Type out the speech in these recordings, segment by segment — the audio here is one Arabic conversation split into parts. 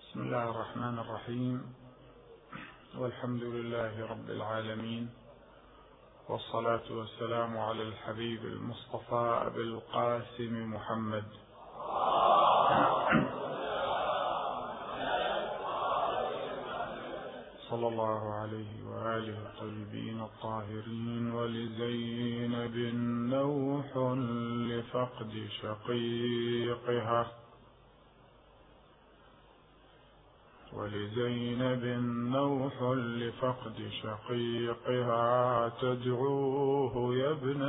بسم الله الرحمن الرحيم، والحمد لله رب العالمين، والصلاة والسلام على الحبيب المصطفى أبي القاسم محمد صلى الله عليه وآله الطيبين الطاهرين. ولزينب نوح لفقد شقيقها، ولزينب نوح لفقد شقيقها، تدعوه يا ابن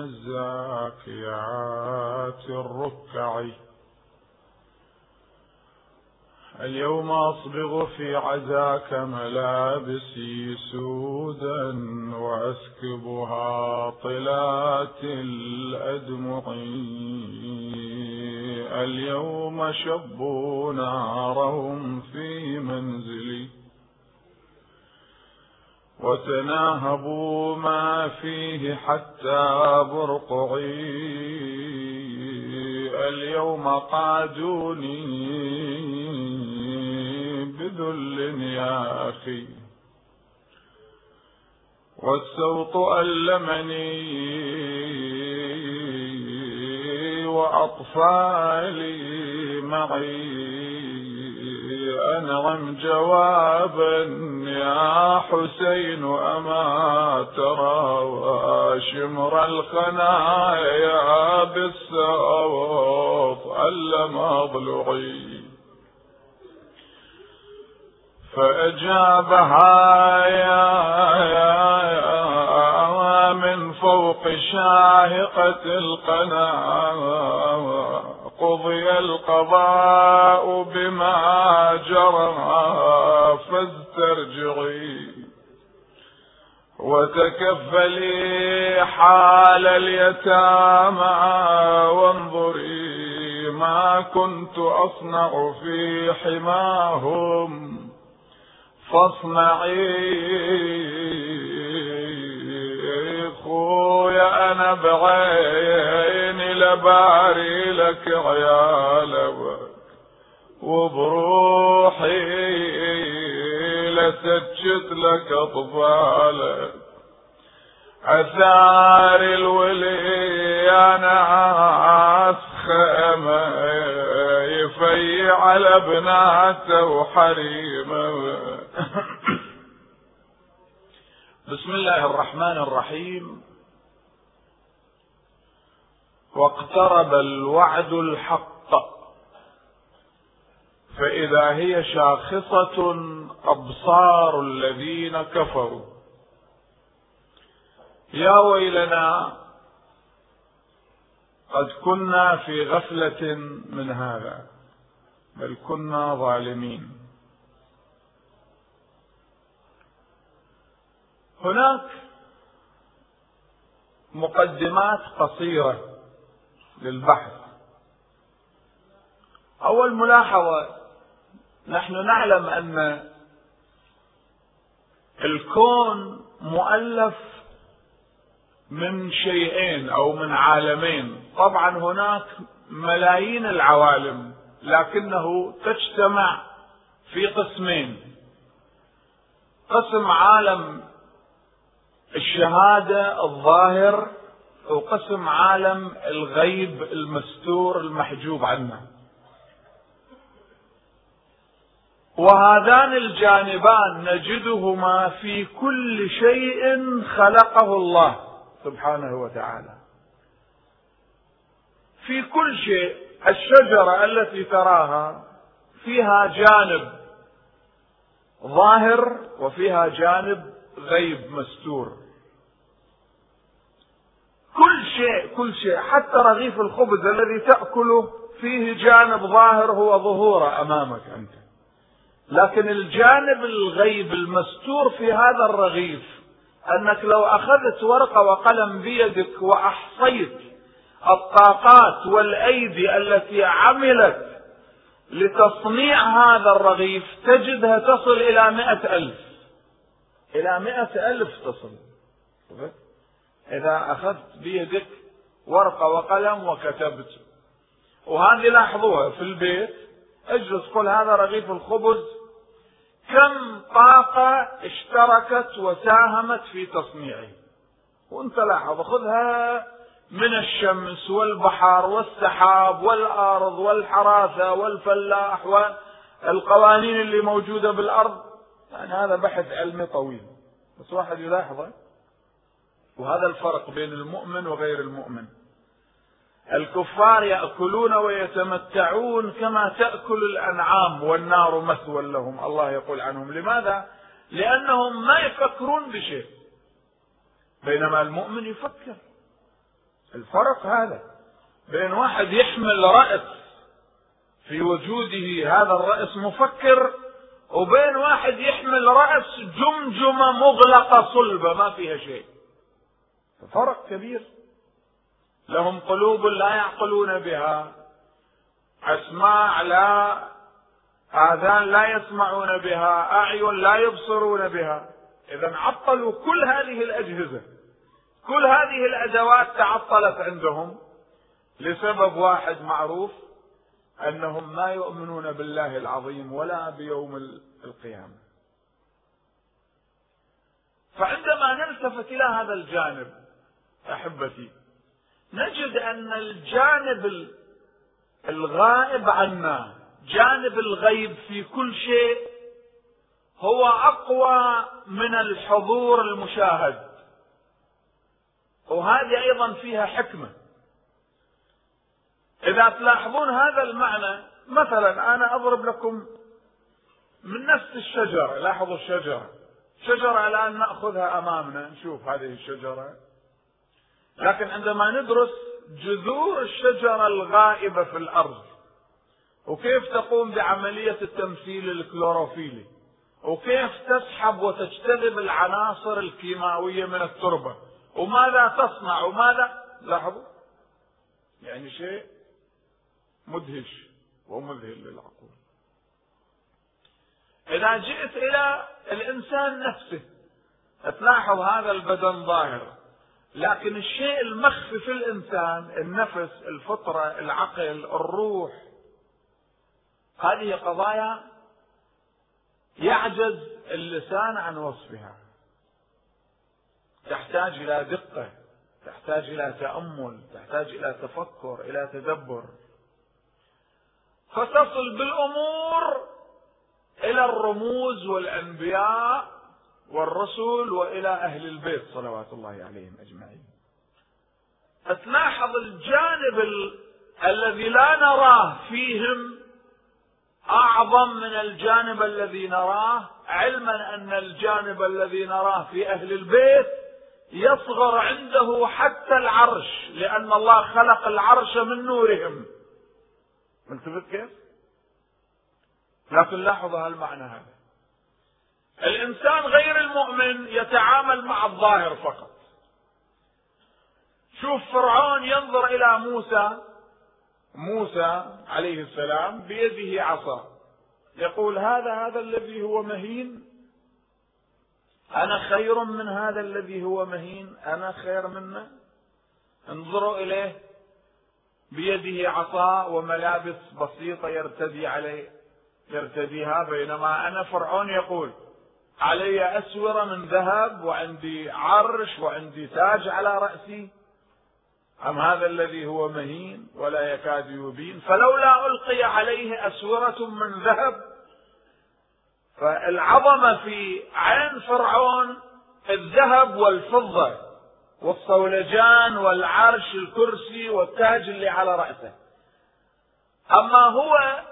الزاكيات الركع. اليوم أصبغ في عزاك ملابسي سودا، وأسكبها طلات الأدمع. اليوم شبوا نارهم في منزلي، وتناهبوا ما فيه حتى برقعي. اليوم قادوني بذل يا أخي، والسوط ألمني وأطفالي معي. أنعم جوابا يا حسين، أما ترى وشمر الخنايا بالسوط ألم أضلعي. فأجابها يا من فوق شاهقة القنا، قضي القضاء بما جرى فاسترجعي. وتكفلي حال اليتامى، وانظري ما كنت أصنع في حماهم فاصنعي. خويا أنا بعيني لباري لك عيالك، وبروحي لسجد لك أطفالك. أثار الولي أنا أسخمه، يفيع على بناته وحريمه. بسم الله الرحمن الرحيم. واقترب الوعد الحق، فإذا هي شاخصة أبصار الذين كفروا. يا ويلنا، قد كنا في غفلة من هذا، بل كنا ظالمين. هناك مقدمات قصيرة للبحث. أول ملاحظة، نحن نعلم أن الكون مؤلف من شيئين أو من عالمين. طبعا هناك ملايين العوالم، لكنه تجتمع في قسمين: قسم عالم الشهادة الظاهر، وقسم عالم الغيب المستور المحجوب عنا. وهذان الجانبان نجدهما في كل شيء خلقه الله سبحانه وتعالى. في كل شيء. الشجرة التي تراها فيها جانب ظاهر وفيها جانب غيب مستور. كل شيء حتى رغيف الخبز الذي تأكله فيه جانب ظاهر هو ظهوره أمامك أنت، لكن الجانب الغيب المستور في هذا الرغيف أنك لو أخذت ورقة وقلم بيدك وأحصيت الطاقات والأيدي التي عملت لتصنيع هذا الرغيف تجدها تصل إلى 100,000. إلى 100,000 تصل. إذا أخذت بيدك ورقة وقلم وكتبت، وهذه لاحظوها في البيت، اجلس قل هذا رغيف الخبز كم طاقة اشتركت وساهمت في تصنيعه. وانت لاحظ، خذها من الشمس والبحر والسحاب والأرض والحراثة والفلاح والقوانين اللي موجودة بالأرض. يعني هذا بحث علمي طويل، بس واحد يلاحظه. وهذا الفرق بين المؤمن وغير المؤمن. الكفار يأكلون ويتمتعون كما تأكل الأنعام، والنار مثوى لهم. الله يقول عنهم. لماذا؟ لأنهم ما يفكرون بشيء، بينما المؤمن يفكر. الفرق هذا بين واحد يحمل رأس في وجوده، هذا الرأس مفكر، وبين واحد يحمل رأس جمجمة مغلقة صلبة ما فيها شيء. فرق كبير. لهم قلوب لا يعقلون بها، أسماع لا، آذان لا يسمعون بها، أعين لا يبصرون بها. إذا عطلوا كل هذه الأجهزة، كل هذه الأدوات تعطلت عندهم لسبب واحد معروف، أنهم ما يؤمنون بالله العظيم ولا بيوم القيامة. فعندما نلتفت إلى هذا الجانب أحبتي، نجد أن الجانب الغائب عنا، جانب الغيب في كل شيء، هو أقوى من الحضور المشاهد. وهذه أيضا فيها حكمة. إذا تلاحظون هذا المعنى، مثلا أنا أضرب لكم من نفس الشجرة. لاحظوا الشجرة، شجرة الآن نأخذها أمامنا نشوف هذه الشجرة، لكن عندما ندرس جذور الشجرة الغائبة في الأرض وكيف تقوم بعملية التمثيل الكلوروفيلي، وكيف تسحب وتجتذب العناصر الكيماوية من التربة، وماذا تصنع وماذا، لاحظوا، يعني شيء مدهش ومذهل للعقول. إذا جئت إلى الإنسان نفسه تلاحظ هذا البدن ظاهر، لكن الشيء المخفي في الإنسان، النفس، الفطرة، العقل، الروح، هذه قضايا يعجز اللسان عن وصفها، تحتاج إلى دقة، تحتاج إلى تأمل، تحتاج إلى تفكر، إلى تدبر، فتصل بالأمور إلى الرموز والأنبياء والرسل وإلى أهل البيت صلوات الله عليهم أجمعين. تلاحظ الجانب الذي لا نراه فيهم أعظم من الجانب الذي نراه، علما أن الجانب الذي نراه في أهل البيت يصغر عنده حتى العرش، لأن الله خلق العرش من نورهم. ملتفت كيف؟ لكن لاحظوا هالمعنى هذا. الإنسان غير المؤمن يتعامل مع الظاهر فقط. شوف فرعون ينظر إلى موسى عليه السلام بيده عصا، يقول هذا الذي هو مهين، أنا خير من هذا الذي هو مهين، أنا خير منه. انظروا إليه بيده عصا وملابس بسيطة يرتديها، بينما أنا فرعون يقول علي أسورة من ذهب وعندي عرش وعندي تاج على رأسي. أم هذا الذي هو مهين ولا يكاد يبين؟ فلولا ألقي عليه أسورة من ذهب. فالعظمة في عين فرعون الذهب والفضة والصولجان والعرش الكرسي والتاج اللي على رأسه. أما هو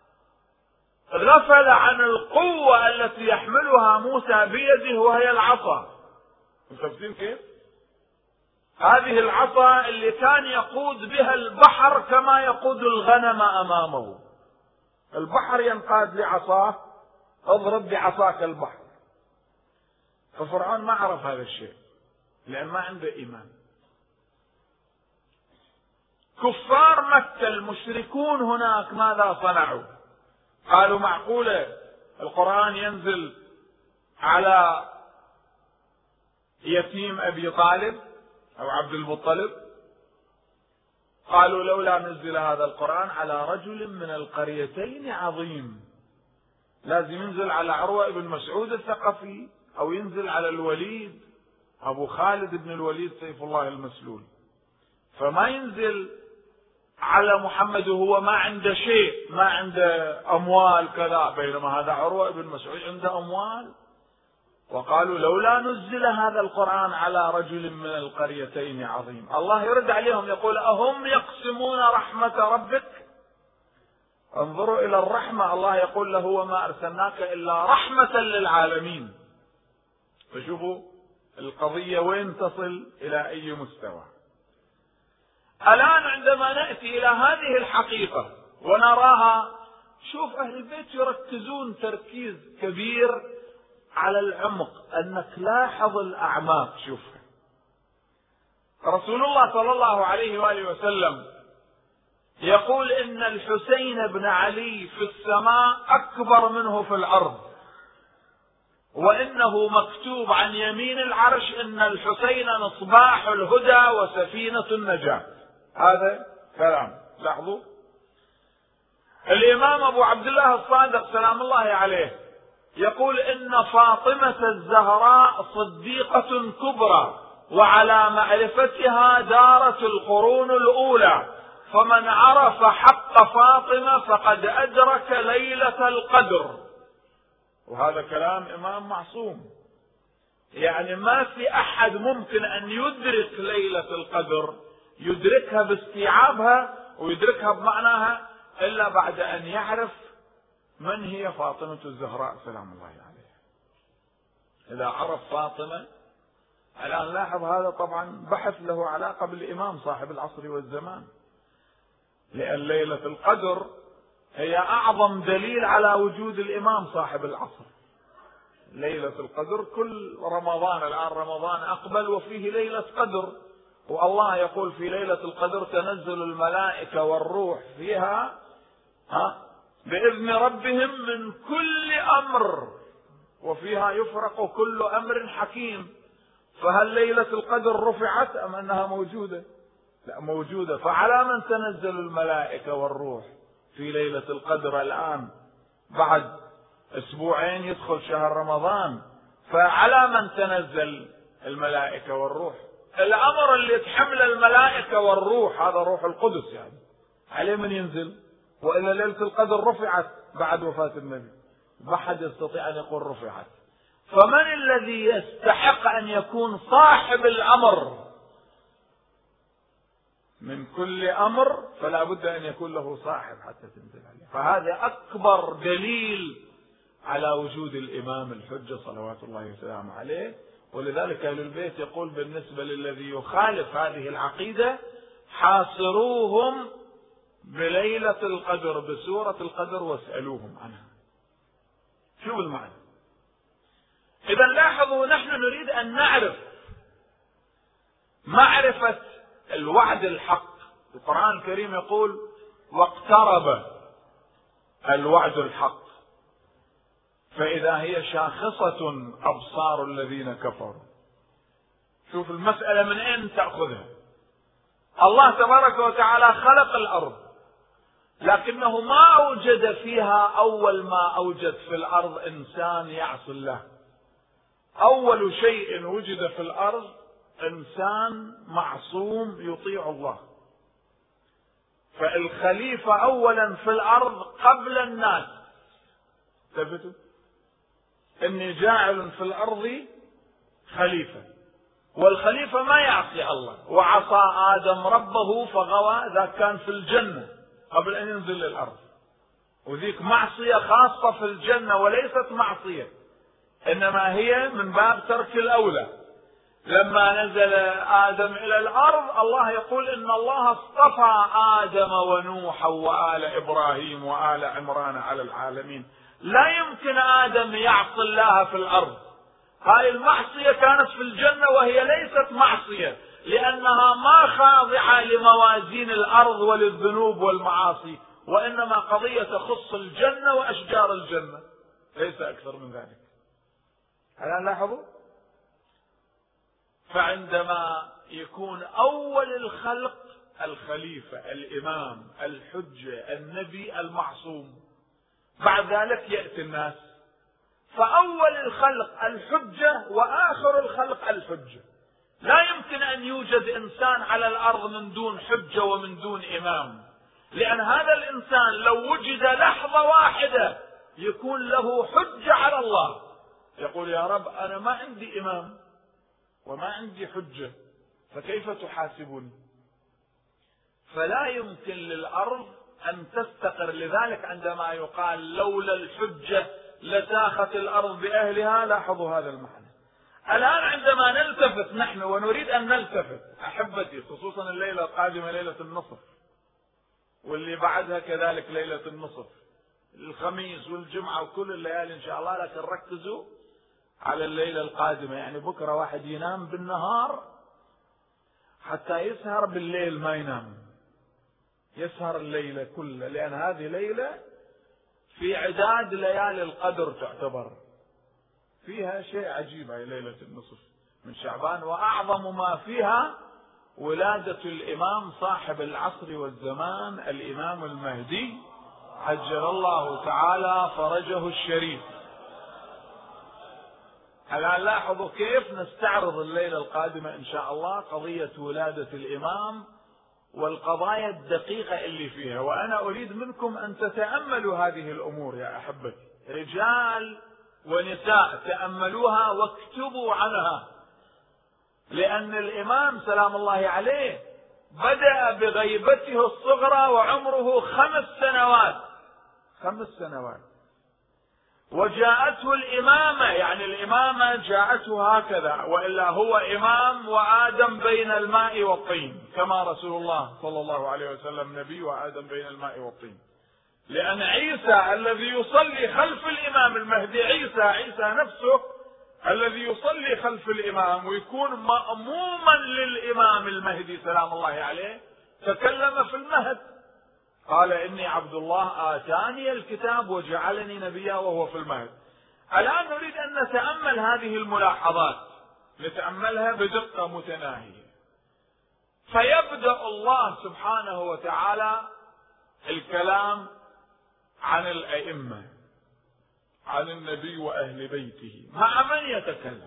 غفل عن القوة التي يحملها موسى بيده وهي العصا. مفهمين كيف؟ هذه العصا اللي كان يقود بها البحر كما يقود الغنم أمامه. البحر ينقاد لعصاه، اضرب بعصاك البحر. ففرعون ما عرف هذا الشيء لأن ما عنده إيمان. كفار مكة المشركون هناك ماذا صنعوا؟ قالوا معقولة القرآن ينزل على يتيم أبي طالب أو عبد المطلب؟ قالوا لولا نزل هذا القرآن على رجل من القريتين عظيم. لازم ينزل على عروة بن مسعود الثقفي، أو ينزل على الوليد أبو خالد بن الوليد سيف الله المسلول. فما ينزل على محمد وهو ما عنده شيء، ما عنده أموال كذا، بينما هذا عروة بن مسعود عنده أموال. وقالوا لولا نزل هذا القرآن على رجل من القريتين عظيم. الله يرد عليهم يقول أهم يقسمون رحمة ربك؟ انظروا إلى الرحمة، الله يقول له وما أرسلناك إلا رحمة للعالمين. فشوفوا القضية وين تصل إلى أي مستوى. الآن عندما نأتي إلى هذه الحقيقة ونراها، شوف أهل البيت يركزون تركيز كبير على العمق، أنك لاحظ الأعماق. شوف رسول الله صلى الله عليه وآله وسلم يقول إن الحسين بن علي في السماء أكبر منه في الأرض، وإنه مكتوب عن يمين العرش إن الحسين مصباح الهدى وسفينة النجاة. هذا كلام، لاحظوا. الإمام أبو عبد الله الصادق سلام الله عليه يقول إن فاطمة الزهراء صديقة كبرى، وعلى معرفتها دارت القرون الأولى، فمن عرف حق فاطمة فقد أدرك ليلة القدر. وهذا كلام إمام معصوم، يعني ما في أحد ممكن أن يدرك ليلة القدر، يدركها باستيعابها ويدركها بمعناها، إلا بعد أن يعرف من هي فاطمة الزهراء سلام الله عليها. إذا عرف فاطمة، الآن لاحظ هذا طبعا بحث له علاقة بالإمام صاحب العصر والزمان، لأن ليلة القدر هي أعظم دليل على وجود الإمام صاحب العصر. ليلة القدر كل رمضان، الآن رمضان أقبل وفيه ليلة قدر، والله يقول في ليلة القدر تنزل الملائكة والروح فيها بإذن ربهم من كل أمر، وفيها يفرق كل أمر حكيم. فهل ليلة القدر رفعت أم أنها موجودة؟ لا، موجودة. فعلى من تنزل الملائكة والروح في ليلة القدر الآن؟ بعد أسبوعين يدخل شهر رمضان، فعلى من تنزل الملائكة والروح؟ الأمر اللي تحمل الملائكة والروح هذا روح القدس، يعني عليه من ينزل. وإلا ليلة القدر رفعت بعد وفاة النبي، ما حد يستطيع أن يقول رفعت. فمن الذي يستحق أن يكون صاحب الأمر من كل أمر؟ فلا بد أن يكون له صاحب حتى تنزل عليه. فهذا أكبر دليل على وجود الإمام الحجة صلوات الله وسلامه عليه. ولذلك أهل البيت يقول بالنسبة للذي يخالف هذه العقيدة: حاصروهم بليلة القدر بسورة القدر واسألوهم عنها. شو المعنى؟ إذا لاحظوا، نحن نريد أن نعرف معرفة الوعد الحق. القرآن الكريم يقول: واقترب الوعد الحق فإذا هي شاخصة أبصار الذين كفروا. شوف المسألة من أين تأخذها. الله تبارك وتعالى خلق الأرض، لكنه ما أوجد فيها أول ما أوجد في الأرض إنسان يعصي الله. أول شيء وجد في الأرض إنسان معصوم يطيع الله. فالخليفة أولا في الأرض قبل الناس. ثبتوا إني جاعل في الأرض خليفة، والخليفة ما يعصي الله. وعصى آدم ربه فغوى، ذا كان في الجنة قبل أن ينزل للأرض، وذيك معصية خاصة في الجنة وليست معصية، إنما هي من باب ترك الأولى. لما نزل آدم إلى الأرض الله يقول إن الله اصطفى آدم ونوحا وآل إبراهيم وآل عمران على العالمين. لا يمكن آدم يعصي الله في الأرض. هاي المعصية كانت في الجنة وهي ليست معصية، لأنها ما خاضعة لموازين الأرض وللذنوب والمعاصي، وإنما قضية تخص الجنة وأشجار الجنة، ليس أكثر من ذلك. الآن لاحظوا، فعندما يكون أول الخلق الخليفة الإمام الحجة النبي المعصوم، بعد ذلك يأتي الناس. فأول الخلق الحجة وآخر الخلق الحجة. لا يمكن أن يوجد إنسان على الأرض من دون حجة ومن دون إمام، لأن هذا الإنسان لو وجد لحظة واحدة يكون له حجة على الله، يقول يا رب أنا ما عندي إمام وما عندي حجة، فكيف تحاسبني؟ فلا يمكن للأرض أن تستقر. لذلك عندما يقال لولا الحجة لساخت الأرض بأهلها، لاحظوا هذا المعنى. الآن عندما نلتفت نحن ونريد أن نلتفت أحبتي، خصوصا الليلة القادمة ليلة النصف، واللي بعدها كذلك ليلة النصف، الخميس والجمعة وكل الليالي إن شاء الله، لكن ركزوا على الليلة القادمة. يعني بكرة واحد ينام بالنهار حتى يسهر بالليل ما ينام، يسهر الليلة كلها، لأن هذه ليلة في عداد ليالي القدر تعتبر، فيها شيء عجيب. هي ليلة النصف من شعبان، وأعظم ما فيها ولادة الإمام صاحب العصر والزمان الإمام المهدي عجل الله تعالى فرجه الشريف. الآن لاحظوا كيف نستعرض الليلة القادمة إن شاء الله قضية ولادة الإمام والقضايا الدقيقة اللي فيها. وأنا أريد منكم أن تتأملوا هذه الأمور يا أحبتي، رجال ونساء، تأملوها واكتبوا عنها، لأن الإمام سلام الله عليه بدأ بغيبته الصغرى وعمره 5 سنوات، 5 سنوات، وجاءته الإمامة، يعني الإمامة جاءته هكذا، وإلا هو إمام وآدم بين الماء والطين، كما رسول الله صلى الله عليه وسلم نبي وآدم بين الماء والطين. لأن عيسى الذي يصلي خلف الإمام المهدي، عيسى نفسه الذي يصلي خلف الإمام ويكون مأموما للإمام المهدي سلام الله عليه، تكلم في المهد، قال إني عبد الله آتاني الكتاب وجعلني نبيا وهو في المهد. الآن نريد أن نتأمل هذه الملاحظات، نتأملها بدقة متناهية. فيبدأ الله سبحانه وتعالى الكلام عن الأئمة، عن النبي وأهل بيته. مع من يتكلم؟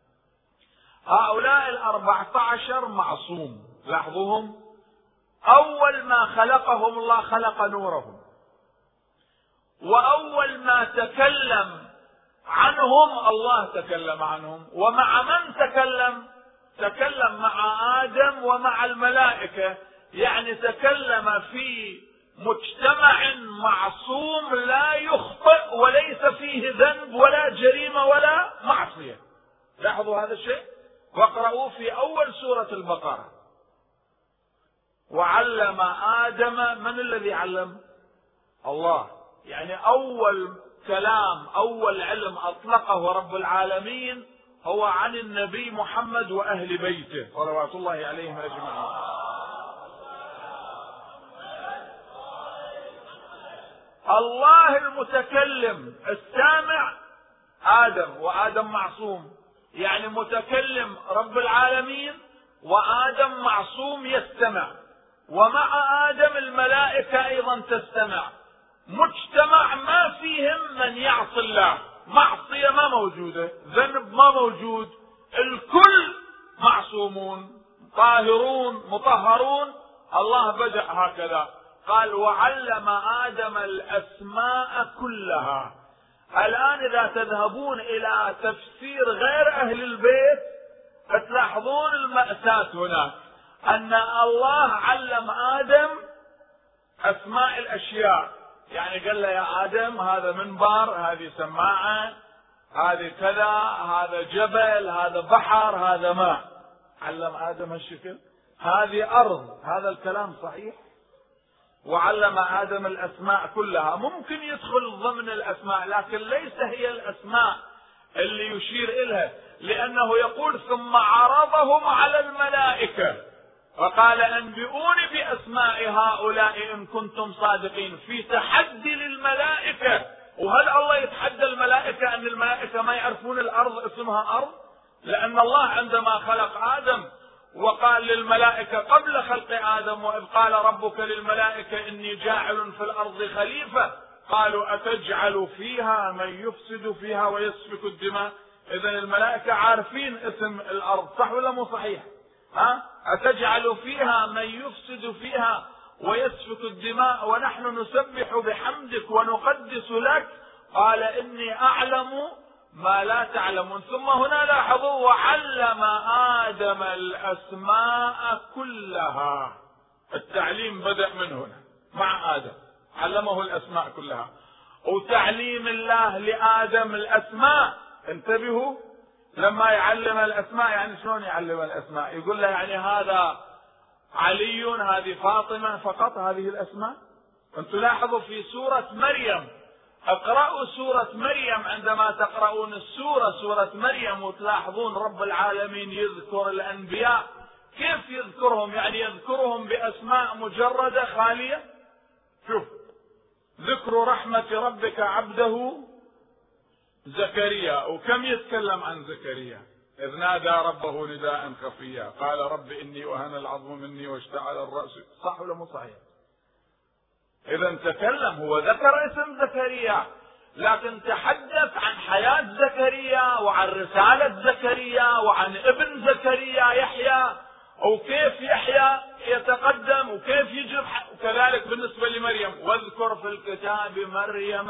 هؤلاء 14 معصوم، لاحظوهم، أول ما خلقهم الله خلق نورهم، وأول ما تكلم عنهم الله تكلم عنهم. ومع من تكلم؟ تكلم مع آدم ومع الملائكة، يعني تكلم في مجتمع معصوم لا يخطئ وليس فيه ذنب ولا جريمة ولا معصية. لاحظوا هذا الشيء، واقرأوا في أول سورة البقرة: وعلم آدم. من الذي علم؟ الله. يعني أول كلام، أول علم أطلقه رب العالمين هو عن النبي محمد وأهل بيته صلوات الله عليهم أجمعين. الله المتكلم، السامع آدم، وآدم معصوم، يعني متكلم رب العالمين وآدم معصوم يستمع، ومع آدم الملائكة أيضا تستمع. مجتمع ما فيهم من يعصي الله، معصية ما موجودة، ذنب ما موجود، الكل معصومون طاهرون مطهرون. الله بدأ هكذا، قال وعلم آدم الأسماء كلها. الآن إذا تذهبون إلى تفسير غير أهل البيت تلاحظون المأساة هناك، أن الله علم آدم أسماء الأشياء، يعني قال له يا آدم هذا منبر، هذه سماعة، هذه كذا، هذا جبل، هذا بحر، هذا ماء. علم آدم هالشكل، هذه أرض، هذا الكلام صحيح. وعلم آدم الأسماء كلها، ممكن يدخل ضمن الأسماء لكن ليس هي الأسماء اللي يشير إليها، لأنه يقول ثم عرضهم على الملائكة وقال أنبئوني بأسماء هؤلاء إن كنتم صادقين، في تحدي للملائكة. وهل الله يتحدى الملائكة أن الملائكة ما يعرفون الأرض اسمها أرض؟ لأن الله عندما خلق آدم وقال للملائكة قبل خلق آدم: وإذ قال ربك للملائكة إني جاعل في الأرض خليفة، قالوا أتجعل فيها من يفسد فيها ويسفك الدماء. إذن الملائكة عارفين اسم الأرض، صح ولا مو صحيح؟ أتجعل فيها من يفسد فيها ويسفك الدماء ونحن نسبح بحمدك ونقدس لك. قال إني أعلم ما لا تعلمون. ثم هنا لاحظوا وعلم آدم الأسماء كلها. التعليم بدأ من هنا مع آدم، علمه الأسماء كلها. وتعليم الله لآدم الأسماء، انتبهوا، لما يعلم الأسماء يعني شلون يعلم الأسماء؟ يقول له يعني هذا علي، هذه فاطمة، فقط هذه الأسماء. أنتم لاحظوا في سورة مريم، اقرأوا سورة مريم، عندما تقرؤون السورة سورة مريم وتلاحظون رب العالمين يذكر الأنبياء، كيف يذكرهم؟ يعني يذكرهم بأسماء مجردة خالية. شوف، ذكر رحمة ربك عبده زكريا، وكم يتكلم عن زكريا؟ إذ نادى ربه نداء خفيا قال رب إني وهن العظم مني واشتعل الرأس. صح ولا مو صحيح؟ إذا تكلم، هو ذكر اسم زكريا، لكن تحدث عن حياة زكريا وعن رسالة زكريا وعن ابن زكريا يحيى، وكيف يحيى يتقدم وكيف يجرب. وكذلك بالنسبة لمريم، واذكر في الكتاب مريم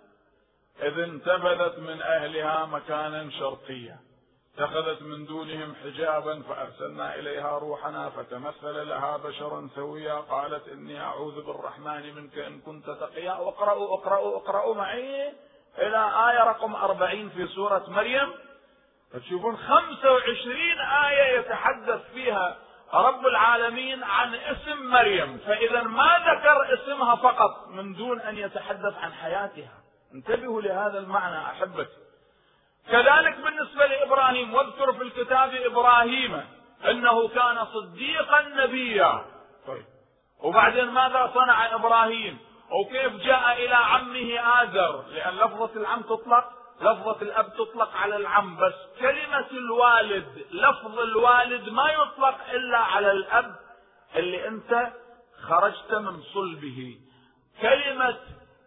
إذ انتبذت من أهلها مكانا شرقيا اتخذت من دونهم حجابا فأرسلنا إليها روحنا فتمثل لها بشرا سويا قالت إني أعوذ بالرحمن منك إن كنت تقيا. واقرأوا معي إلى آية رقم 40 في سورة مريم، تشوفون 25 آية يتحدث فيها رب العالمين عن اسم مريم. فإذا ما ذكر اسمها فقط من دون أن يتحدث عن حياتها. انتبهوا لهذا المعنى أحبتي. كذلك بالنسبة لإبراهيم، واذكر في الكتاب إبراهيم إنه كان صديقا نبيا. طيب، وبعدين ماذا صنع إبراهيم؟ وكيف جاء إلى عمه آزر؟ لأن لفظة العم تطلق، لفظة الأب تطلق على العم، بس كلمة الوالد، لفظ الوالد ما يطلق إلا على الأب اللي أنت خرجت من صلبه. كلمة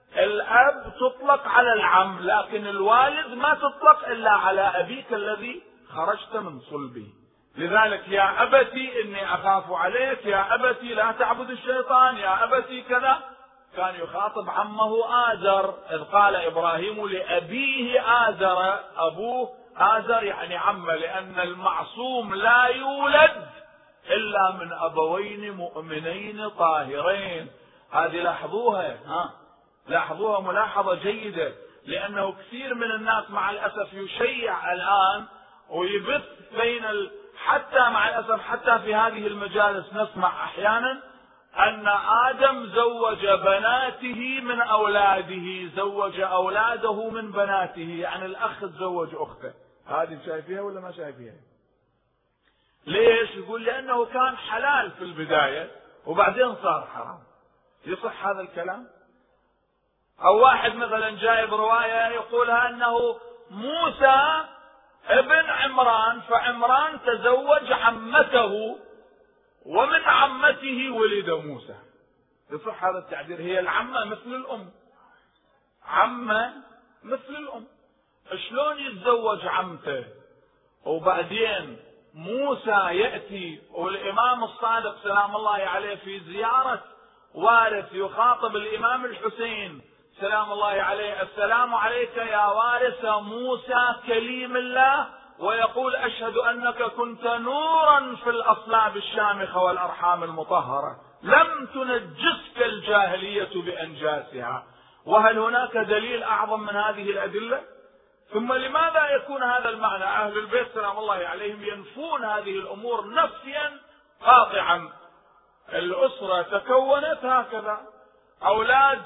الأب تطلق على العم، لكن الوالد ما تطلق إلا على أبيك الذي خرجت من صلبه. لذلك يا أبتي إني أخاف عليك، يا أبتي لا تعبد الشيطان، يا أبتي كذا. كان يخاطب عمه آزر، إذ قال إبراهيم لأبيه آزر، أبوه آزر يعني عمه، لأن المعصوم لا يولد إلا من أبوين مؤمنين طاهرين. هذه لاحظوها، لاحظوها ملاحظة جيدة، لأنه كثير من الناس مع الأسف يشيع الآن ويبث بين حتى مع الأسف حتى في هذه المجالس نسمع أحيانا أن آدم زوج بناته من أولاده، زوج أولاده من بناته، يعني الأخ تزوج أخته. هذه شايفيها ولا ما شايفيها؟ ليش؟ يقول لأنه كان حلال في البداية وبعدين صار حرام. يصح هذا الكلام؟ أو واحد مثلا جايب رواية يقولها أنه موسى ابن عمران، فعمران تزوج عمته ومن عمته ولد موسى. يصح هذا التعبير؟ هي العمة مثل الأم، عمة مثل الأم. شلون يتزوج عمته وبعدين موسى يأتي؟ والإمام الصادق سلام الله عليه في زيارة وارث يخاطب الإمام الحسين سلام الله عليه: السلام عليك يا وارث موسى كليم الله، ويقول: أشهد أنك كنت نورا في الأصلاب الشامخة والأرحام المطهرة، لم تنجسك الجاهلية بأنجاسها. وهل هناك دليل أعظم من هذه الأدلة؟ ثم لماذا يكون هذا المعنى؟ أهل البيت سلام الله عليهم ينفون هذه الأمور نفيا قاطعا. الأسرة تكونت هكذا، أولاد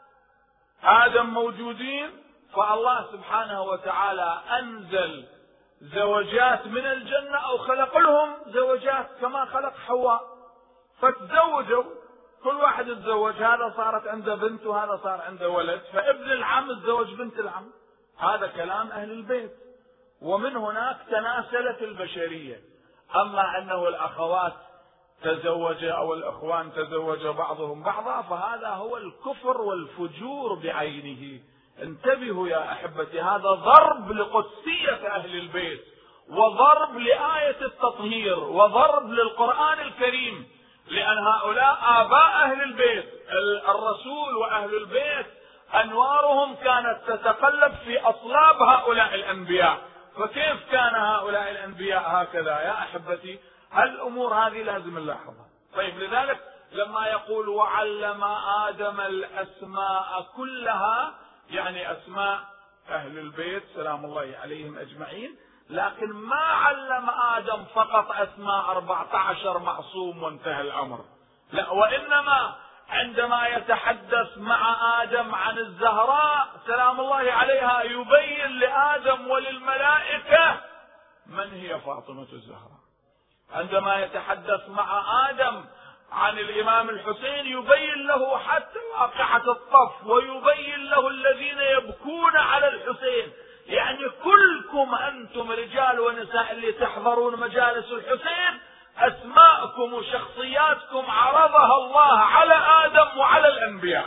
آدم موجودين، فالله سبحانه وتعالى أنزل زوجات من الجنة أو خلق لهم زوجات كما خلق حواء، فتزوجوا، كل واحد يتزوج، هذا صارت عنده بنت وهذا صار عنده ولد، فابن العم تزوج بنت العم. هذا كلام أهل البيت. ومن هناك تناسلت البشرية. أما أنه الأخوات تزوج أو الإخوان تزوج بعضهم بعضا، فهذا هو الكفر والفجور بعينه. انتبهوا يا أحبتي، هذا ضرب لقدسية أهل البيت، وضرب لآية التطهير، وضرب للقرآن الكريم، لأن هؤلاء آباء أهل البيت. الرسول وأهل البيت أنوارهم كانت تتقلب في أصلاب هؤلاء الأنبياء، فكيف كان هؤلاء الأنبياء هكذا يا أحبتي؟ الأمور هذه لازم نلاحظها. طيب، لذلك لما يقول وعلم آدم الأسماء كلها، يعني أسماء أهل البيت سلام الله عليهم أجمعين، لكن ما علم آدم فقط أسماء 14 معصوم وانتهى الأمر، لا، وإنما عندما يتحدث مع آدم عن الزهراء سلام الله عليها يبين لآدم وللملائكة من هي فاطمة الزهراء. عندما يتحدث مع آدم عن الإمام الحسين يبين له حتى واقعة الطف، ويبين له الذين يبكون على الحسين. يعني كلكم أنتم رجال ونساء اللي تحضرون مجالس الحسين، أسماءكم وشخصياتكم عرضها الله على آدم وعلى الأنبياء.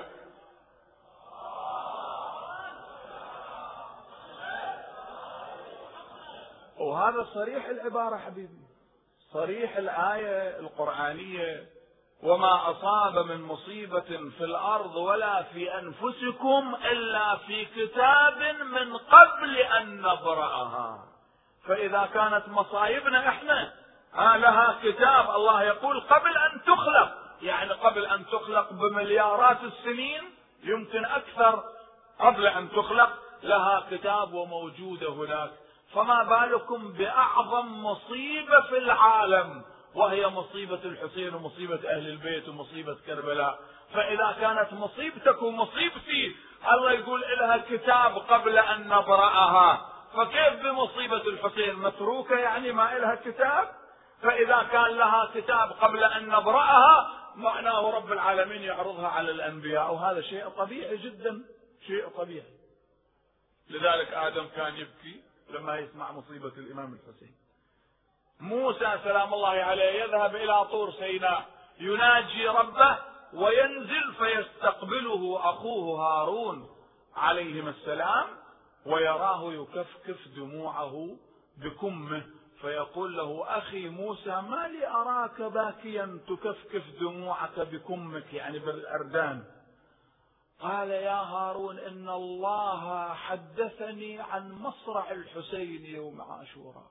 وهذا صريح العبارة حبيبي، صريح الآية القرآنية: وما أصاب من مصيبة في الأرض ولا في أنفسكم إلا في كتاب من قبل أن نبرأها. فإذا كانت مصايبنا إحنا لها كتاب، الله يقول قبل أن تخلق، يعني قبل أن تخلق بمليارات السنين، يمكن أكثر، قبل أن تخلق لها كتاب وموجودة هناك. فما بالكم بأعظم مصيبة في العالم، وهي مصيبة الحسين ومصيبة أهل البيت ومصيبة كربلاء. فإذا كانت مصيبتك ومصيبتي الله يقول لها كتاب قبل أن نبرأها، فكيف بمصيبة الحسين متروكة يعني ما لها كتاب؟ فإذا كان لها كتاب قبل أن نبرأها معناه رب العالمين يعرضها على الأنبياء، وهذا شيء طبيعي جدا، شيء طبيعي. لذلك آدم كان يبكي لما يسمع مصيبة الإمام الحسين. موسى سلام الله عليه يذهب إلى طور سيناء يناجي ربه، وينزل فيستقبله أخوه هارون عليهما السلام، ويراه يكفكف دموعه بكمه، فيقول له: أخي موسى، ما لي أراك باكيا تكفكف دموعك بكمك، يعني بالأردان. قال: يا هارون، إن الله حدثني عن مصرع الحسين يوم عاشوراء،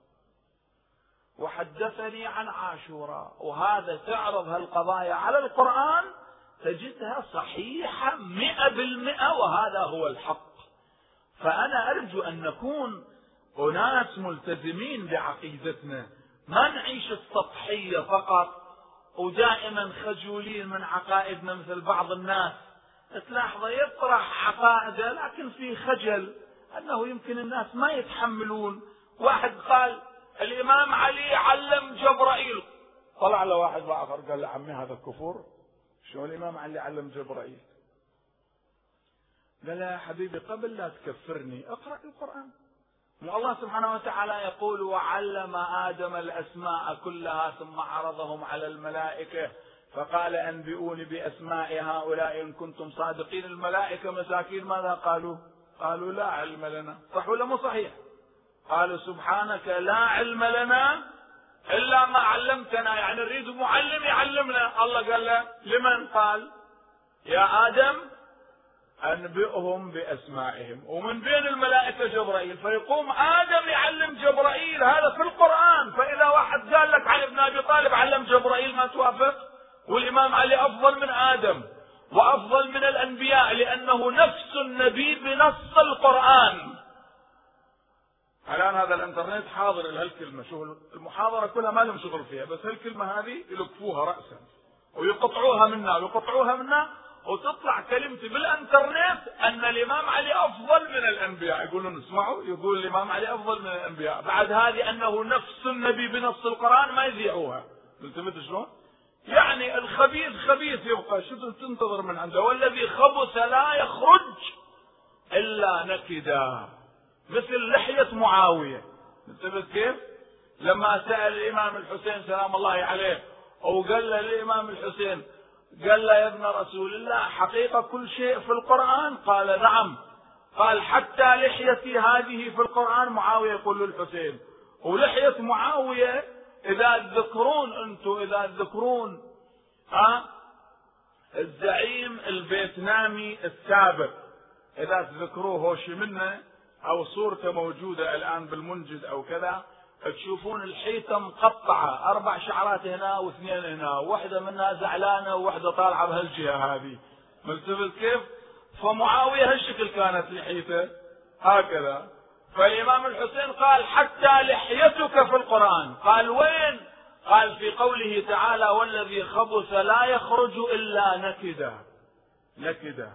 وحدثني عن عاشوراء، وهذا تعرض هالقضايا على القرآن تجدها صحيحة 100%، وهذا هو الحق. فأنا أرجو أن نكون أناس ملتزمين بعقيدتنا، ما نعيش السطحية فقط، ودائما خجولين من عقائدنا مثل بعض الناس تلاحظه يطرح عقائده لكن في خجل أنه يمكن الناس ما يتحملون. واحد قال الإمام علي علم جبرائيل، طلع له واحد آخر قال له: عمي هذا كفر، شو الإمام علي علم جبرائيل؟ قال له: يا حبيبي قبل لا تكفرني اقرأ القرآن. الله سبحانه وتعالى يقول: وعلم آدم الأسماء كلها ثم عرضهم على الملائكة فقال: أنبئوني بأسماء هؤلاء إن كنتم صادقين. الملائكة مساكين ماذا قالوا؟ قالوا: لا علم لنا. صح ولا مو صحيح؟ قالوا: سبحانك لا علم لنا إلا ما علمتنا، يعني نريد معلم يعلمنا. الله قال له: لمن؟ قال: يا آدم أنبئهم بأسمائهم. ومن بين الملائكة جبرائيل، فيقوم آدم يعلم جبرائيل، هذا في القرآن. فإذا واحد قال لك عن ابن أبي طالب علم جبرائيل ما توافق، والإمام علي أفضل من آدم وأفضل من الأنبياء لأنه نفس النبي بنص القرآن. الآن هذا الانترنت حاضر لهالكلمة، شوف المحاضرة كلها ما لهم شغل فيها، بس هالكلمة هذه يلقفوها رأسا ويقطعوها منا ويقطعوها منا، وتطلع كلمتي بالانترنت ان الامام علي افضل من الانبياء. يقولون اسمعوا، يقول الامام علي افضل من الانبياء، بعد هذه انه نفس النبي بنص القرآن ما يذيعوها. التفت شلون؟ يعني الخبيث خبيث يبقى، شو تنتظر من عنده؟ والذي خبث لا يخرج الا نكدا، مثل لحية معاوية. انتبهت كيف؟ لما سأل الامام الحسين سلام الله عليه: وقال له الإمام الحسين، قال له يا ابن رسول الله حقيقة كل شيء في القرآن؟ قال نعم. قال حتى لحيتي هذه في القرآن؟ معاوية يقول للحسين. ولحية معاوية إذا تذكرون أنتم، إذا تذكرون الزعيم الفيتنامي السابق، إذا تذكروه هوشيمينة أو صورته موجودة الآن بالمنجد أو كذا، تشوفون الحيطة مقطعة 4 شعرات هنا و2 هنا، واحدة منها زعلانة وواحدة طالعة بهالجهة هذه، ملتفت كيف؟ فمعاوية هالشكل كانت لحيته هكذا. فالإمام الحسين قال حتى لحيتك في القرآن. قال وين؟ قال في قوله تعالى والذي خبث لا يخرج إلا نكدا. نكدا.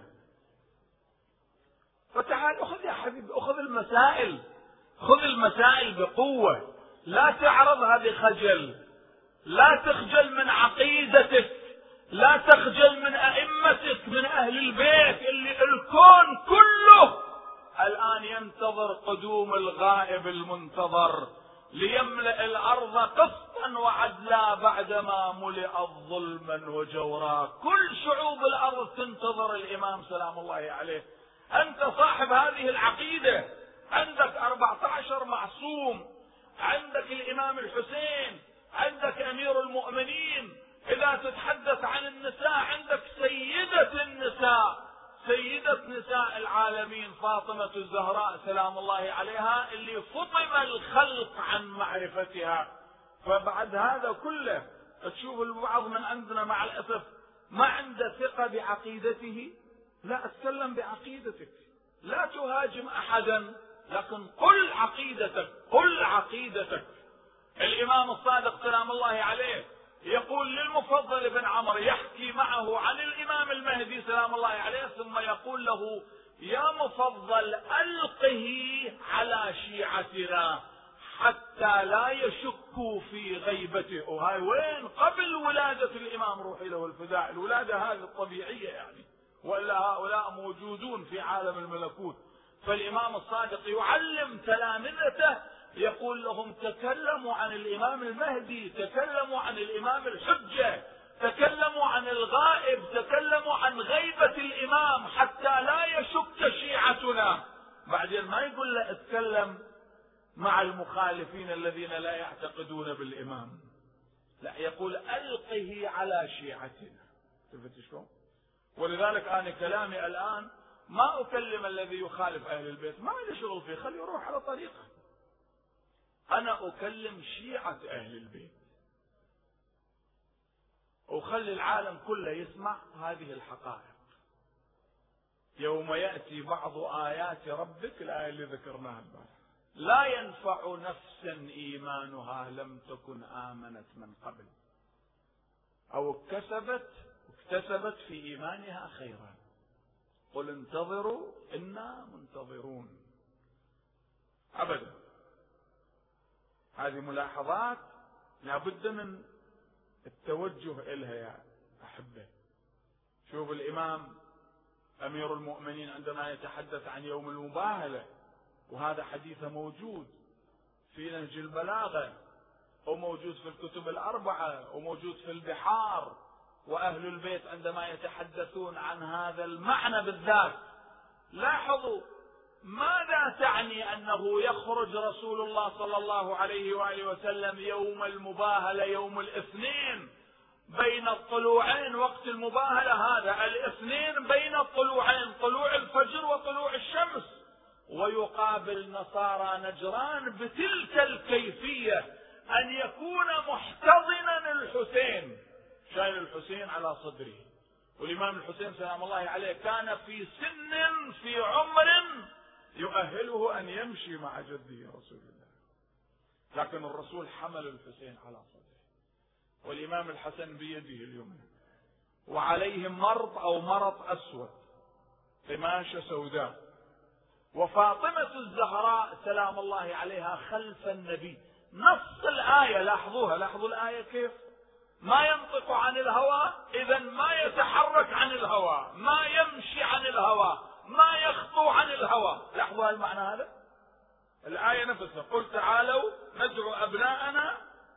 فتعال أخذ يا حبيبي، أخذ المسائل، خذ المسائل بقوة، لا تعرضها بخجل، لا تخجل من عقيدتك، لا تخجل من أئمتك، من أهل البيت اللي الكون كله الآن ينتظر قدوم الغائب المنتظر ليملأ الأرض قسطا وعدلا بعدما ملئت ظلما وجورا. كل شعوب الأرض تنتظر الإمام سلام الله عليه. أنت صاحب هذه العقيدة، عندك 14 معصوم، عندك الإمام الحسين، عندك أمير المؤمنين. إذا تتحدث عن النساء عندك سيدة النساء، سيدة نساء العالمين فاطمة الزهراء سلام الله عليها، اللي فطم الخلق عن معرفتها. فبعد هذا كله تشوف البعض من عندنا مع الأسف ما عنده ثقة بعقيدته. لا، اتكلم بعقيدتك، لا تهاجم أحدا، لكن قل عقيدتك، قل عقيدتك. الإمام الصادق سلام الله عليه يقول للمفضل بن عمرو، يحكي معه عن الإمام المهدي سلام الله عليه، ثم يقول له يا مفضل ألقه على شيعتنا حتى لا يشكوا في غيبته. وهاي وين؟ قبل ولادة الإمام روحي له الفداء، الولادة هذه الطبيعية يعني، وإلا هؤلاء موجودون في عالم الملكوت. فالإمام الصادق يعلم تلامذته، يقول لهم تكلموا عن الإمام المهدي، تكلموا عن الإمام الحجة، تكلموا عن الغائب، تكلموا عن غيبة الإمام حتى لا يشك شيعتنا. بعدين ما يقول له اتكلم مع المخالفين الذين لا يعتقدون بالإمام، لا، يقول ألقه على شيعتنا. شفت شلون؟ ولذلك أنا كلامي الآن ما أكلم الذي يخالف أهل البيت، ما لي شغل فيه، خليه يروح على طريقه. أنا أكلم شيعة أهل البيت، وخلي العالم كله يسمع هذه الحقائق. يوم يأتي بعض آيات ربك، الآية اللي ذكرناها البارحة، لا ينفع نفسا إيمانها لم تكن آمنت من قبل أو اكتسبت في إيمانها خيرا قل انتظروا إنا منتظرون. أبدا. هذه ملاحظات لابد من التوجه إلها يا أحبة. شوف الإمام أمير المؤمنين عندما يتحدث عن يوم المباهلة، وهذا حديثه موجود في نهج البلاغة، وموجود في الكتب الأربعة، وموجود في البحار. وأهل البيت عندما يتحدثون عن هذا المعنى بالذات، لاحظوا ماذا تعني أنه يخرج رسول الله صلى الله عليه وآله وسلم يوم المباهلة، يوم الاثنين بين الطلوعين، وقت المباهلة هذا الاثنين بين الطلوعين، طلوع الفجر وطلوع الشمس، ويقابل نصارى نجران بتلك الكيفية، أن يكون محتضنا الحسين، شايل الحسين على صدره. والإمام الحسين سلام الله عليه كان في سن، في عمر يؤهله أن يمشي مع جده رسول الله، لكن الرسول حمل الحسين على صدره، والإمام الحسن بيده اليمنى، وعليه مرط أو مرط أسود، قماشة سوداء، وفاطمة الزهراء سلام الله عليها خلف النبي. نص الآية لاحظوها، لاحظوا الآية كيف ما ينطق عن الهوى، إذا ما يتحرك عن الهوى، ما يمشي عن الهوى، ما يخطو عن الهوى. لاحظوا المعنى هذا، الآية نفسها، قل تعالوا ندعو أبناءنا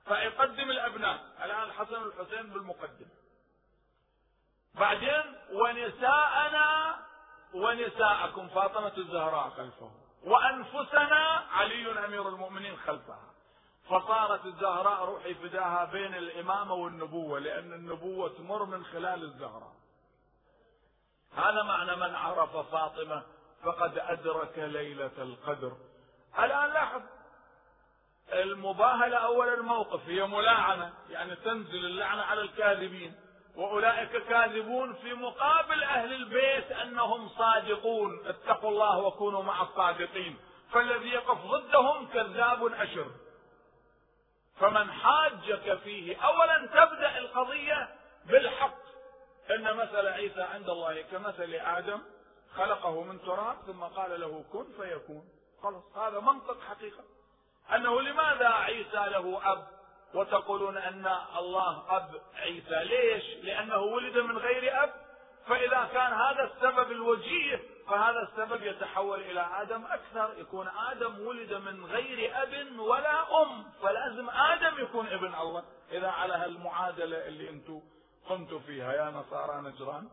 فيقدم الأبناء، الآن الحسن والحسين بالمقدمة، بعدين ونساءنا ونساءكم فاطمة الزهراء خلفه، وأنفسنا علي أمير المؤمنين خلفها. فصارت الزهراء روحي فداها بين الإمامة والنبوة، لأن النبوة تمر من خلال الزهراء. هذا معنى من عرف فاطمة فقد أدرك ليلة القدر. الآن لاحظ المباهلة أول الموقف هي ملاعنة، يعني تنزل اللعنة على الكاذبين، وأولئك كاذبون، في مقابل أهل البيت أنهم صادقون، اتقوا الله وكونوا مع الصادقين، فالذي يقف ضدهم كذاب أشر. فمن حاجك فيه، أولا تبدأ القضية بالحق، إن مثل عيسى عند الله كمثل آدم خلقه من تراب ثم قال له كن فيكون. خلاص، هذا منطق حقيقة. أنه لماذا عيسى له أب وتقولون أن الله أب عيسى؟ ليش؟ لأنه ولد من غير أب، فإذا كان هذا السبب الوجيه فهذا السبب يتحول إلى آدم أكثر، يكون آدم ولد من غير أب ولا أم، فلازم آدم يكون ابن الله، إذا على هالمعادلة اللي أنتم قمتوا فيها يا نصارى نجران.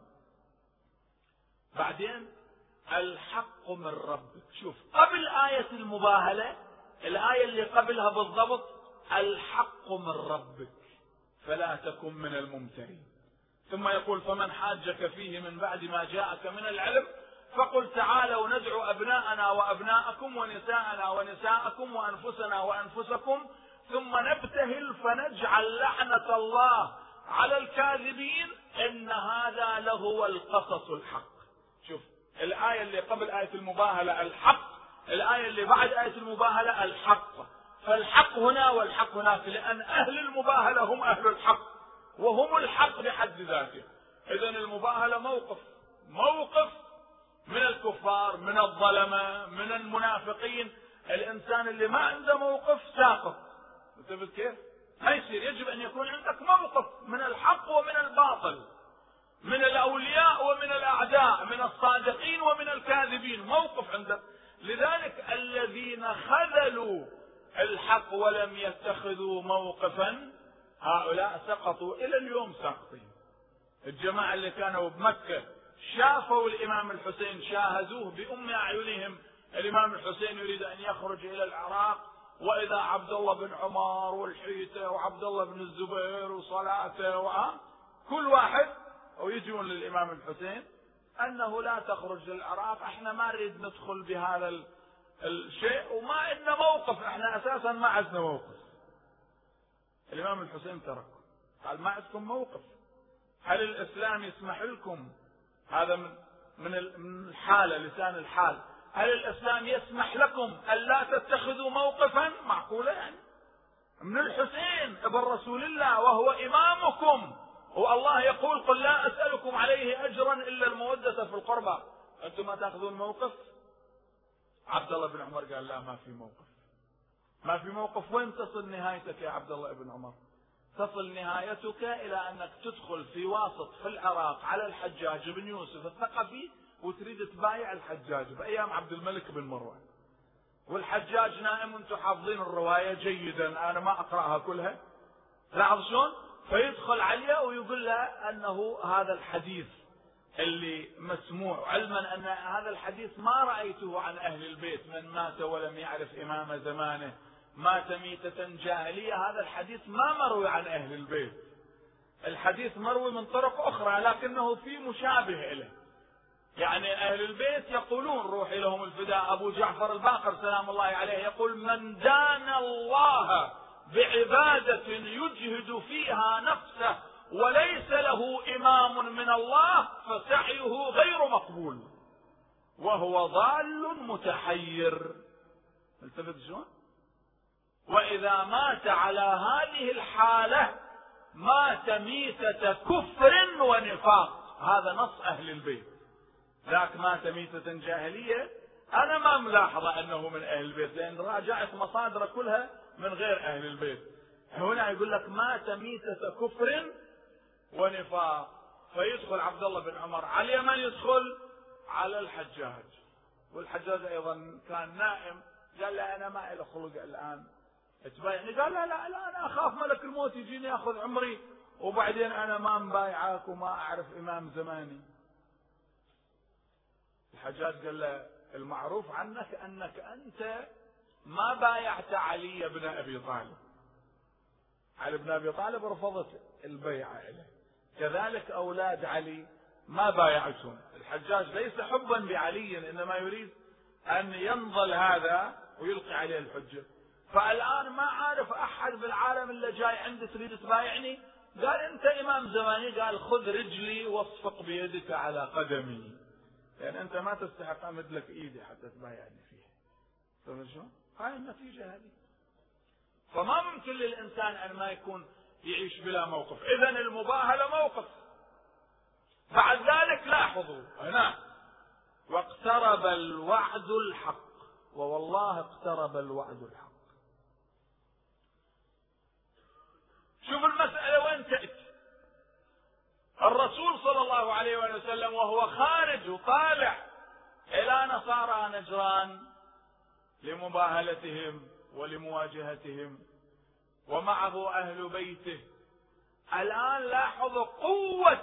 بعدين الحق من ربك. شوف قبل آية المباهلة، الآية اللي قبلها بالضبط الحق من ربك فلا تكن من الممترين. ثم يقول فمن حاجك فيه من بعد ما جاءك من العلم فقل تعالوا ندعو أبناءنا وأبناءكم ونساءنا ونساءكم وأنفسنا وأنفسكم ثم نبتهل فنجعل لعنة الله على الكاذبين إن هذا لهو القصص الحق. شوف الآية اللي قبل آية المباهلة الحق، الآية اللي بعد آية المباهلة الحق. فالحق هنا والحق هناك، لأن أهل المباهلة هم أهل الحق وهم الحق بحد ذاته. إذن المباهلة موقف من الكفار، من الظلمة، من المنافقين. الإنسان اللي ما عنده موقف ساقط. انتبه كيف؟ ما يصير، يجب أن يكون عندك موقف من الحق ومن الباطل، من الأولياء ومن الأعداء، من الصادقين ومن الكاذبين، موقف عندك. لذلك الذين خذلوا الحق ولم يتخذوا موقفا هؤلاء سقطوا إلى اليوم ساقطين. الجماعة اللي كانوا بمكة شافوا الإمام الحسين، شاهدوه بأم أعينهم، الإمام الحسين يريد أن يخرج إلى العراق، وإذا عبد الله بن عمر والحيثة وعبد الله بن الزبير وصلاته كل واحد ويجون للإمام الحسين أنه لا تخرج للعراق، احنا ما نريد ندخل بهذا الشيء وما عندنا موقف، احنا أساسا ما عندنا موقف. الإمام الحسين تركوا، قال ما عندكم موقف، هل الإسلام يسمح لكم؟ هذا من الحالة، لسان الحال، هل الإسلام يسمح لكم ألا تتخذوا موقفا؟ معقولة يعني؟ من الحسين ابن رسول الله وهو إمامكم، والله يقول قل لا أسألكم عليه أجرا إلا المودة في القربى، أنتم ما تأخذون موقف؟ عبد الله بن عمر قال لا، ما في موقف، ما في موقف. وين تصل نهايتك يا عبد الله بن عمر؟ تصل نهايتك إلى أنك تدخل في واسط في العراق على الحجاج بن يوسف الثقفي وتريد تبايع الحجاج بأيام عبد الملك بن مروان، والحجاج نائم، وانتم حافظين الرواية جيدا، أنا ما أقرأها كلها. لاحظ شلون؟ فيدخل عليه ويقول له أنه هذا الحديث اللي مسموع، علما أن هذا الحديث ما رأيته عن أهل البيت، من مات ولم يعرف إمام زمانه مات ميتة جاهلية، هذا الحديث ما مروي عن أهل البيت، الحديث مروي من طرق أخرى لكنه في مشابه إليه. يعني أهل البيت يقولون روحي لهم الفداء، أبو جعفر الباقر سلام الله عليه يقول من دان الله بعبادة يجهد فيها نفسه وليس له إمام من الله فسعيه غير مقبول وهو ضال متحير. التفت شلون؟ وإذا مات على هذه الحالة مات ميتة كفر ونفاق، هذا نص أهل البيت. ذاك مات ميتة جاهلية، أنا ما ملاحظة أنه من أهل البيت، لأن راجعت مصادر كلها من غير أهل البيت. هنا يقول لك مات ميتة كفر ونفاق، فيدخل عبد الله بن عمر على اليمن، يدخل على الحجاج، والحجاج أيضا كان نائم، قال له أنا ما إلى خلق الآن تبايعني؟ قال لا لا لا، أنا أخاف ملك الموت يجيني يأخذ عمري وبعدين أنا ما مبايعك وما أعرف إمام زماني. الحجاج قال له المعروف عنك أنك أنت ما بايعت علي بن أبي طالب. علي بن أبي طالب رفضت البيعة له، كذلك أولاد علي ما بايعتهم. الحجاج ليس حبا بعلي، إنما يريد أن ينضل هذا ويلقي عليه الحجة. فالآن ما عارف أحد بالعالم اللي جاي عندي تريد تبايعني؟ قال أنت إمام زماني، قال خذ رجلي واصفق بيدك على قدمي، يعني أنت ما تستحق أمد لك إيدي حتى تبايعني فيها. فهمت شو؟ هاي النتيجة هذه. فما ممكن للإنسان أن ما يكون يعيش بلا موقف. إذن المباهلة موقف. بعد ذلك لاحظوا هنا واقترب الوعد الحق، ووالله اقترب الوعد الحق. شوف المسألة وين تأتي. الرسول صلى الله عليه وسلم وهو خارج وطالع إلى نصارى نجران لمباهلتهم ولمواجهتهم ومعه أهل بيته. الآن لاحظوا قوة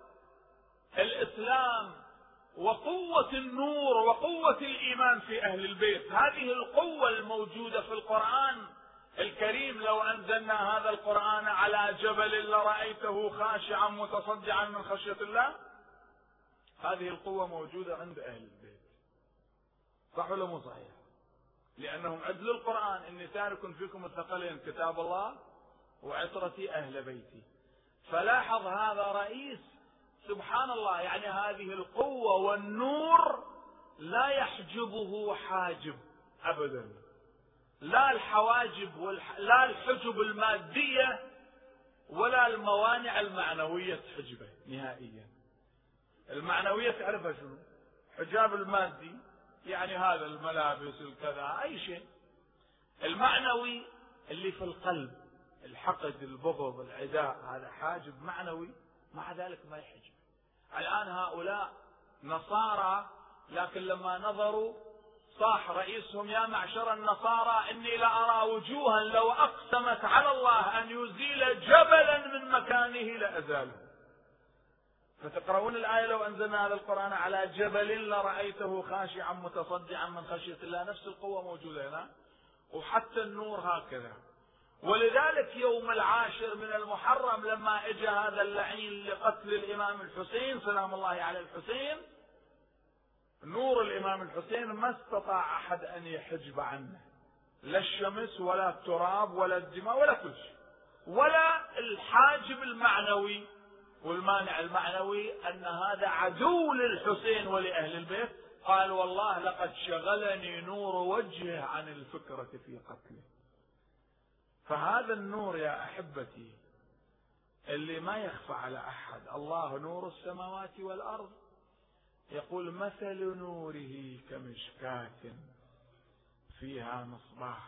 الإسلام وقوة النور وقوة الإيمان في أهل البيت. هذه القوة الموجودة في القرآن الكريم، لو أنزلنا هذا القرآن على جبل لرأيته خاشعا متصدعا من خشية الله. هذه القوة موجودة عند أهل البيت. صح ولا مو صحيح؟ لأنهم عدلوا القرآن: إني تارك فيكم الثقلين كتاب الله وعترتي أهل بيتي. فلاحظ هذا رئيس، سبحان الله، يعني هذه القوة والنور لا يحجبه حاجب أبدا، لا الحواجب لا الحجب المادية ولا الموانع المعنوية تحجبه نهائيا. المعنوية تعرفها شنو؟ حجاب المادي يعني هذا الملابس الكذا أي شيء. المعنوي اللي في القلب، الحقد البغض العداء، هذا حاجب معنوي، مع ذلك ما يحجب. الآن هؤلاء نصارى، لكن لما نظروا صاح رئيسهم: يا معشر النصارى إني لأرى وجوها لو أقسمت على الله أن يزيل جبلا من مكانه لأزاله. فتقرؤون الآية: لو أنزلنا هذا القرآن على جبل لرأيته خاشعا متصدعا من خشية الله. نفس القوة موجودة هنا، وحتى النور هكذا. ولذلك يوم 10 من المحرم لما اجى هذا اللعين لقتل الإمام الحسين سلام الله على الحسين، نور الإمام الحسين ما استطاع أحد أن يحجب عنه، لا الشمس ولا التراب ولا الدماء ولا كل شيء، ولا الحاجب المعنوي والمانع المعنوي أن هذا عدو للحسين ولأهل البيت. قال: والله لقد شغلني نور وجهه عن الفكرة في قتله. فهذا النور يا أحبتي اللي ما يخفى على أحد. الله نور السماوات والأرض. يقول: مثل نوره كمشكاة فيها مصباح.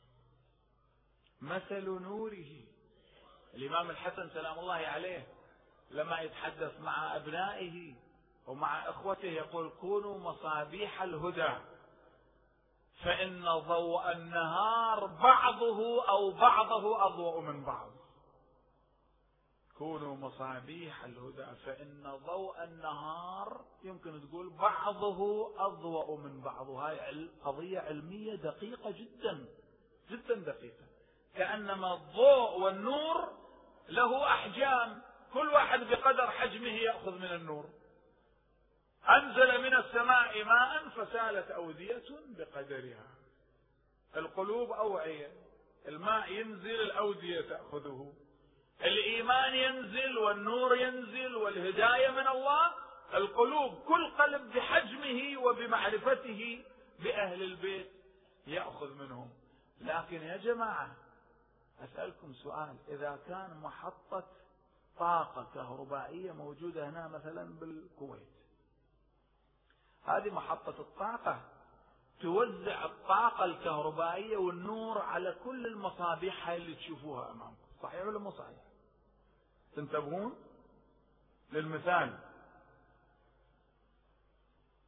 مثل نوره. الإمام الحسن سلام الله عليه لما يتحدث مع أبنائه ومع إخوته يقول: كونوا مصابيح الهدى فإن ضوء النهار بعضه أو بعضه أضوء من بعض. كونوا مصابيح الهدى فإن ضوء النهار يمكن تقول بعضه أضوء من بعض. هاي قضية علمية دقيقة جدا جدا دقيقة. كأنما الضوء والنور له أحجام، كل واحد بقدر حجمه يأخذ من النور. أنزل من السماء ماء فسالت أودية بقدرها. القلوب أوعية، الماء ينزل الأودية تأخذه. الإيمان ينزل والنور ينزل والهداية من الله. القلوب كل قلب بحجمه وبمعرفته بأهل البيت يأخذ منهم. لكن يا جماعة أسألكم سؤال: إذا كان محطة طاقة كهربائية موجودة هنا مثلا بالكويت، هذه محطة الطاقة توزع الطاقة الكهربائية والنور على كل المصابيح اللي تشوفوها أمامكم، صحيح ولا مو صحيح؟ تنتبهون للمثال.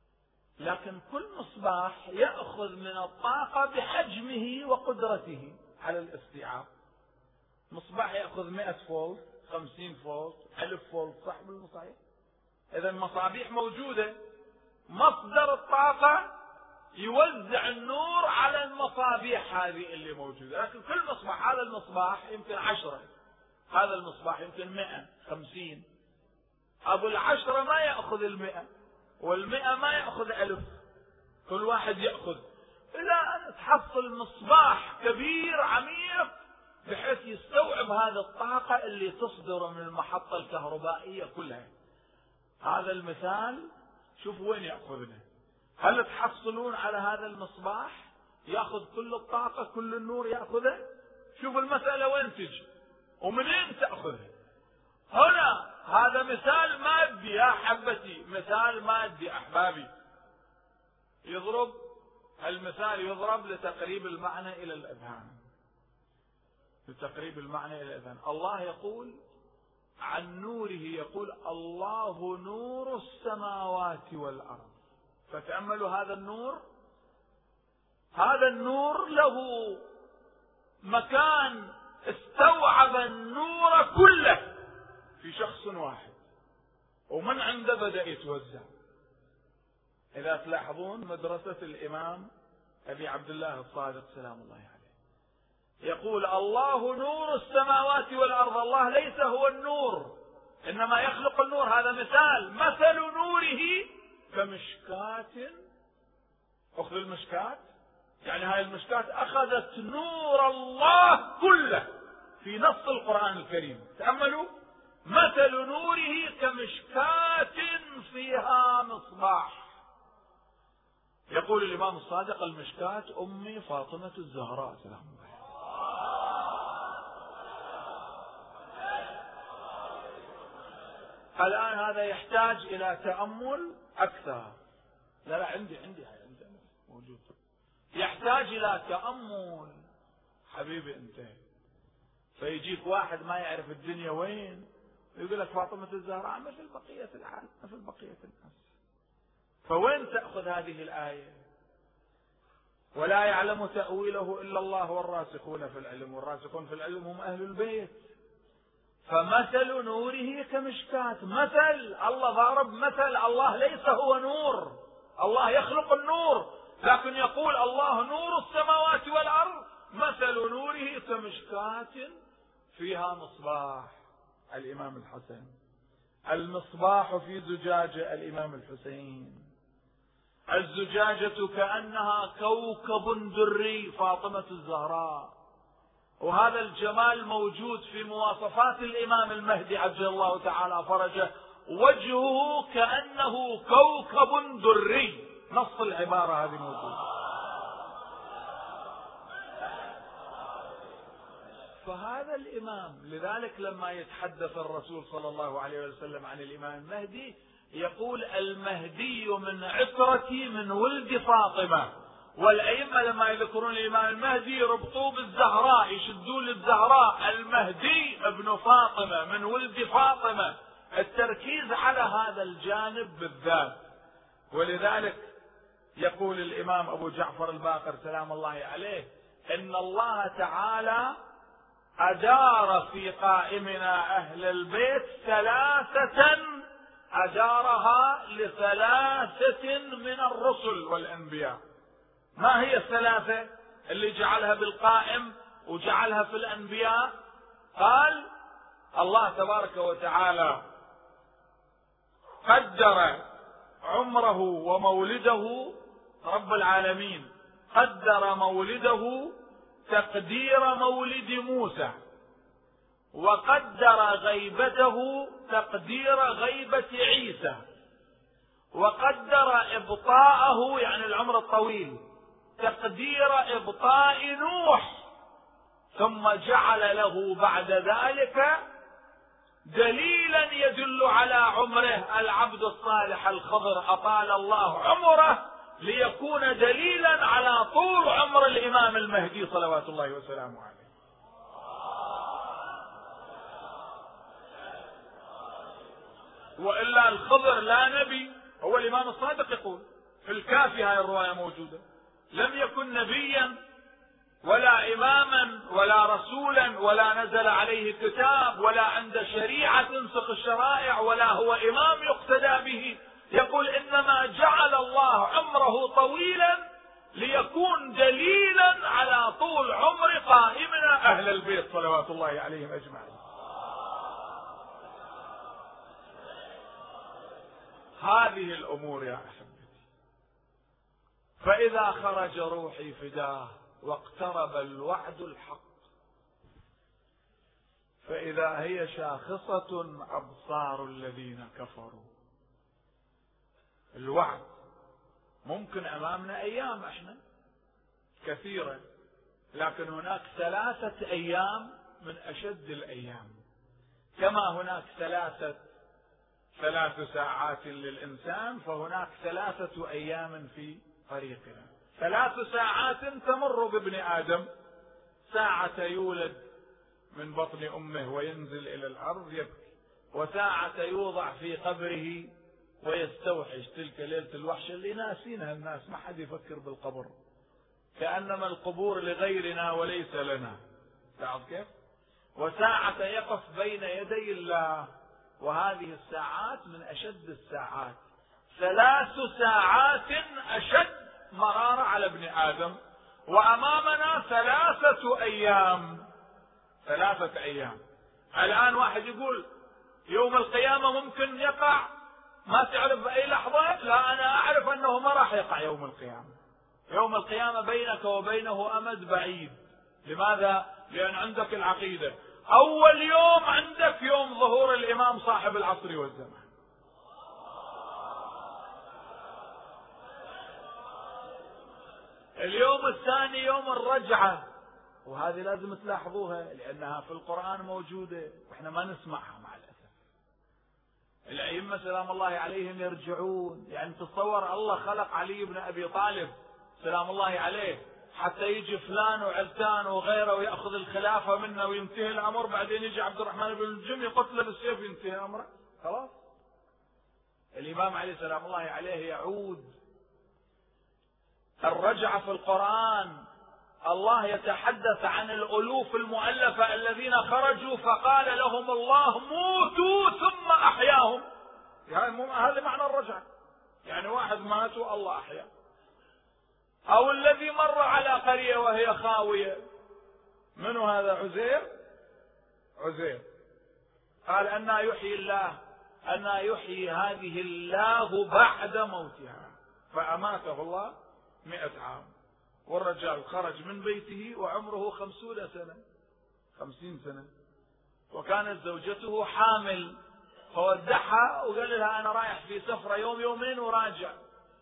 لكن كل مصباح يأخذ من الطاقة بحجمه وقدرته. على الاستيعاب. مصباح يأخذ 100 فولت، 50 فولت، 1000 فولت، صح بالمصحيح؟ إذا المصابيح موجودة، مصدر الطاقة يوزع النور على المصابيح هذه اللي موجودة، لكن كل مصباح، هذا المصباح يمكن 10، هذا المصباح يمكن 100، 50. أبو ال10 ما يأخذ 100، وال100 ما يأخذ 1000، كل واحد يأخذ إلى أن تحصل مصباح كبير عميق بحيث يستوعب هذه الطاقة اللي تصدر من المحطة الكهربائية كلها. هذا المثال شوف وين يأخذنا. هل تحصلون على هذا المصباح يأخذ كل الطاقة، كل النور يأخذه؟ شوف المسألة وين تجي ومنين تأخذها. هنا هذا مثال مادي يا حبتي، مثال مادي أحبابي. المثال يضرب لتقريب المعنى إلى الأذهان، لتقريب المعنى إلى الأذهان. الله يقول عن نوره، يقول الله نور السماوات والأرض. فتأملوا هذا النور، هذا النور له مكان استوعب النور كله في شخص واحد، ومن عنده بدأ يتوزع. إذا تلاحظون مدرسة الإمام أبي عبد الله الصادق سلام الله عليه يقول الله نور السماوات والأرض. الله ليس هو النور، إنما يخلق النور. هذا مثل نوره كمشكاة. أخذ المشكاة، يعني هاي المشكاة أخذت نور الله كله في نص القرآن الكريم. تأملوا، مثل نوره كمشكاة فيها مصباح. يقول الإمام الصادق المشكاة أمي فاطمة الزهراء سلام الله. الآن هذا يحتاج إلى تأمل أكثر. لا عندي موجود. يحتاج إلى تأمل حبيبي أنت. فيجيك واحد ما يعرف الدنيا وين ويقول لك فاطمة الزهراء مثل بقية العالم، مثل بقية الناس. فوين تأخذ هذه الآية؟ ولا يعلم تأويله إلا الله والراسخون في العلم، والراسخون في العلم هم أهل البيت. فمثل نوره كمشكاة. مثل الله ضارب مثل. الله ليس هو نور، الله يخلق النور، لكن يقول الله نور السماوات والأرض. مثل نوره كمشكاة فيها مصباح. الإمام الحسن. المصباح في زجاجة الإمام الحسين. الزجاجة كأنها كوكب دري فاطمة الزهراء. وهذا الجمال موجود في مواصفات الإمام المهدي عجل الله تعالى فرجه. وجهه كأنه كوكب دري، نص العبارة هذه موجودة. فهذا الإمام، لذلك لما يتحدث الرسول صلى الله عليه وسلم عن الإمام المهدي يقول المهدي من عترتي من ولد فاطمة. والأئمة لما يذكرون الإمام المهدي يربطوه بالزهراء، يشدون للزهراء المهدي ابن فاطمة من ولد فاطمة، التركيز على هذا الجانب بالذات. ولذلك يقول الإمام أبو جعفر الباقر سلام الله عليه إن الله تعالى أدار في قائمنا أهل البيت 3 أدارها ل3 من الرسل والأنبياء. ما هي 3 اللي جعلها بالقائم وجعلها في الأنبياء؟ قال الله تبارك وتعالى قدر عمره ومولده، رب العالمين قدر مولده تقدير مولد موسى، وقدر غيبته تقدير غيبة عيسى، وقدر إبطاءه يعني العمر الطويل تقدير إبطاء نوح، ثم جعل له بعد ذلك دليلا يدل على عمره العبد الصالح الخضر أطال الله عمره ليكون دليلا على طول عمر الإمام المهدي صلوات الله وسلامه عليه. وإلا الخضر لا نبي. هو الإمام الصادق يقول في الكافي، هاي الرواية موجودة، لم يكن نبيا ولا إماما ولا رسولا ولا نزل عليه كتاب ولا عند شريعة تنسخ الشرائع ولا هو إمام يقتدى به. يقول إنما جعل الله عمره طويلا ليكون دليلا على طول عمر قائمنا أهل البيت صلوات الله عليهم أجمعين. هذه الأمور يا أحبتي. فإذا خرج روحي فداه واقترب الوعد الحق فإذا هي شاخصة أبصار الذين كفروا. الوعد ممكن أمامنا أيام احنا كثيرة، لكن هناك 3 أيام من أشد الأيام. كما هناك 3 ساعات للإنسان فهناك 3 أيام في طريقنا. 3 ساعات تمر بابن آدم: ساعة يولد من بطن أمه وينزل إلى الأرض يبكي، وساعة يوضع في قبره ويستوحش. تلك ليلة الوحشة اللي ناسينها الناس، ما حد يفكر بالقبر، كأنما القبور لغيرنا وليس لنا. تعرف كيف؟ وساعة يقف بين يدي الله، وهذه الساعات من أشد الساعات. 3 ساعات أشد مرارة على ابن آدم، وأمامنا 3 أيام. 3 أيام. الآن واحد يقول يوم القيامة ممكن يقع، ما تعرف بأي لحظة. لا، أنا أعرف أنه ما راح يقع يوم القيامة. يوم القيامة بينك وبينه أمد بعيد. لماذا؟ لأن عندك العقيدة. أول يوم عندك يوم ظهور الإمام صاحب العصر والزمان. اليوم الثاني يوم الرجعة، وهذه لازم تلاحظوها لأنها في القرآن موجودة وإحنا ما نسمعها مع الأسف. الأئمة سلام الله عليهم يرجعون. يعني تصور الله خلق علي بن أبي طالب سلام الله عليه حتى يجي فلان وعلتان وغيره ويأخذ الخلافة منه وينتهي الأمر، بعدين يجي عبد الرحمن بن الجم يقتله بالسيف ينتهي أمره. خلاص. الإمام علي سلام الله عليه يعود. الرجعة في القرآن الله يتحدث عن الألوف المؤلفة الذين خرجوا فقال لهم الله موتوا ثم أحياهم. يعني هذا معنى الرجعة، يعني واحد مات والله أحيا. أو الذي مر على قرية وهي خاوية، منو هذا؟ عزير. قال أنى يحيي الله، أنى يحيي هذه الله بعد موتها، فأماته الله 100 عام. والرجال خرج من بيته وعمره 50 سنة، 50 سنة، وكانت زوجته حامل فودعها وقال لها أنا رايح في سفرة يوم يومين وراجع.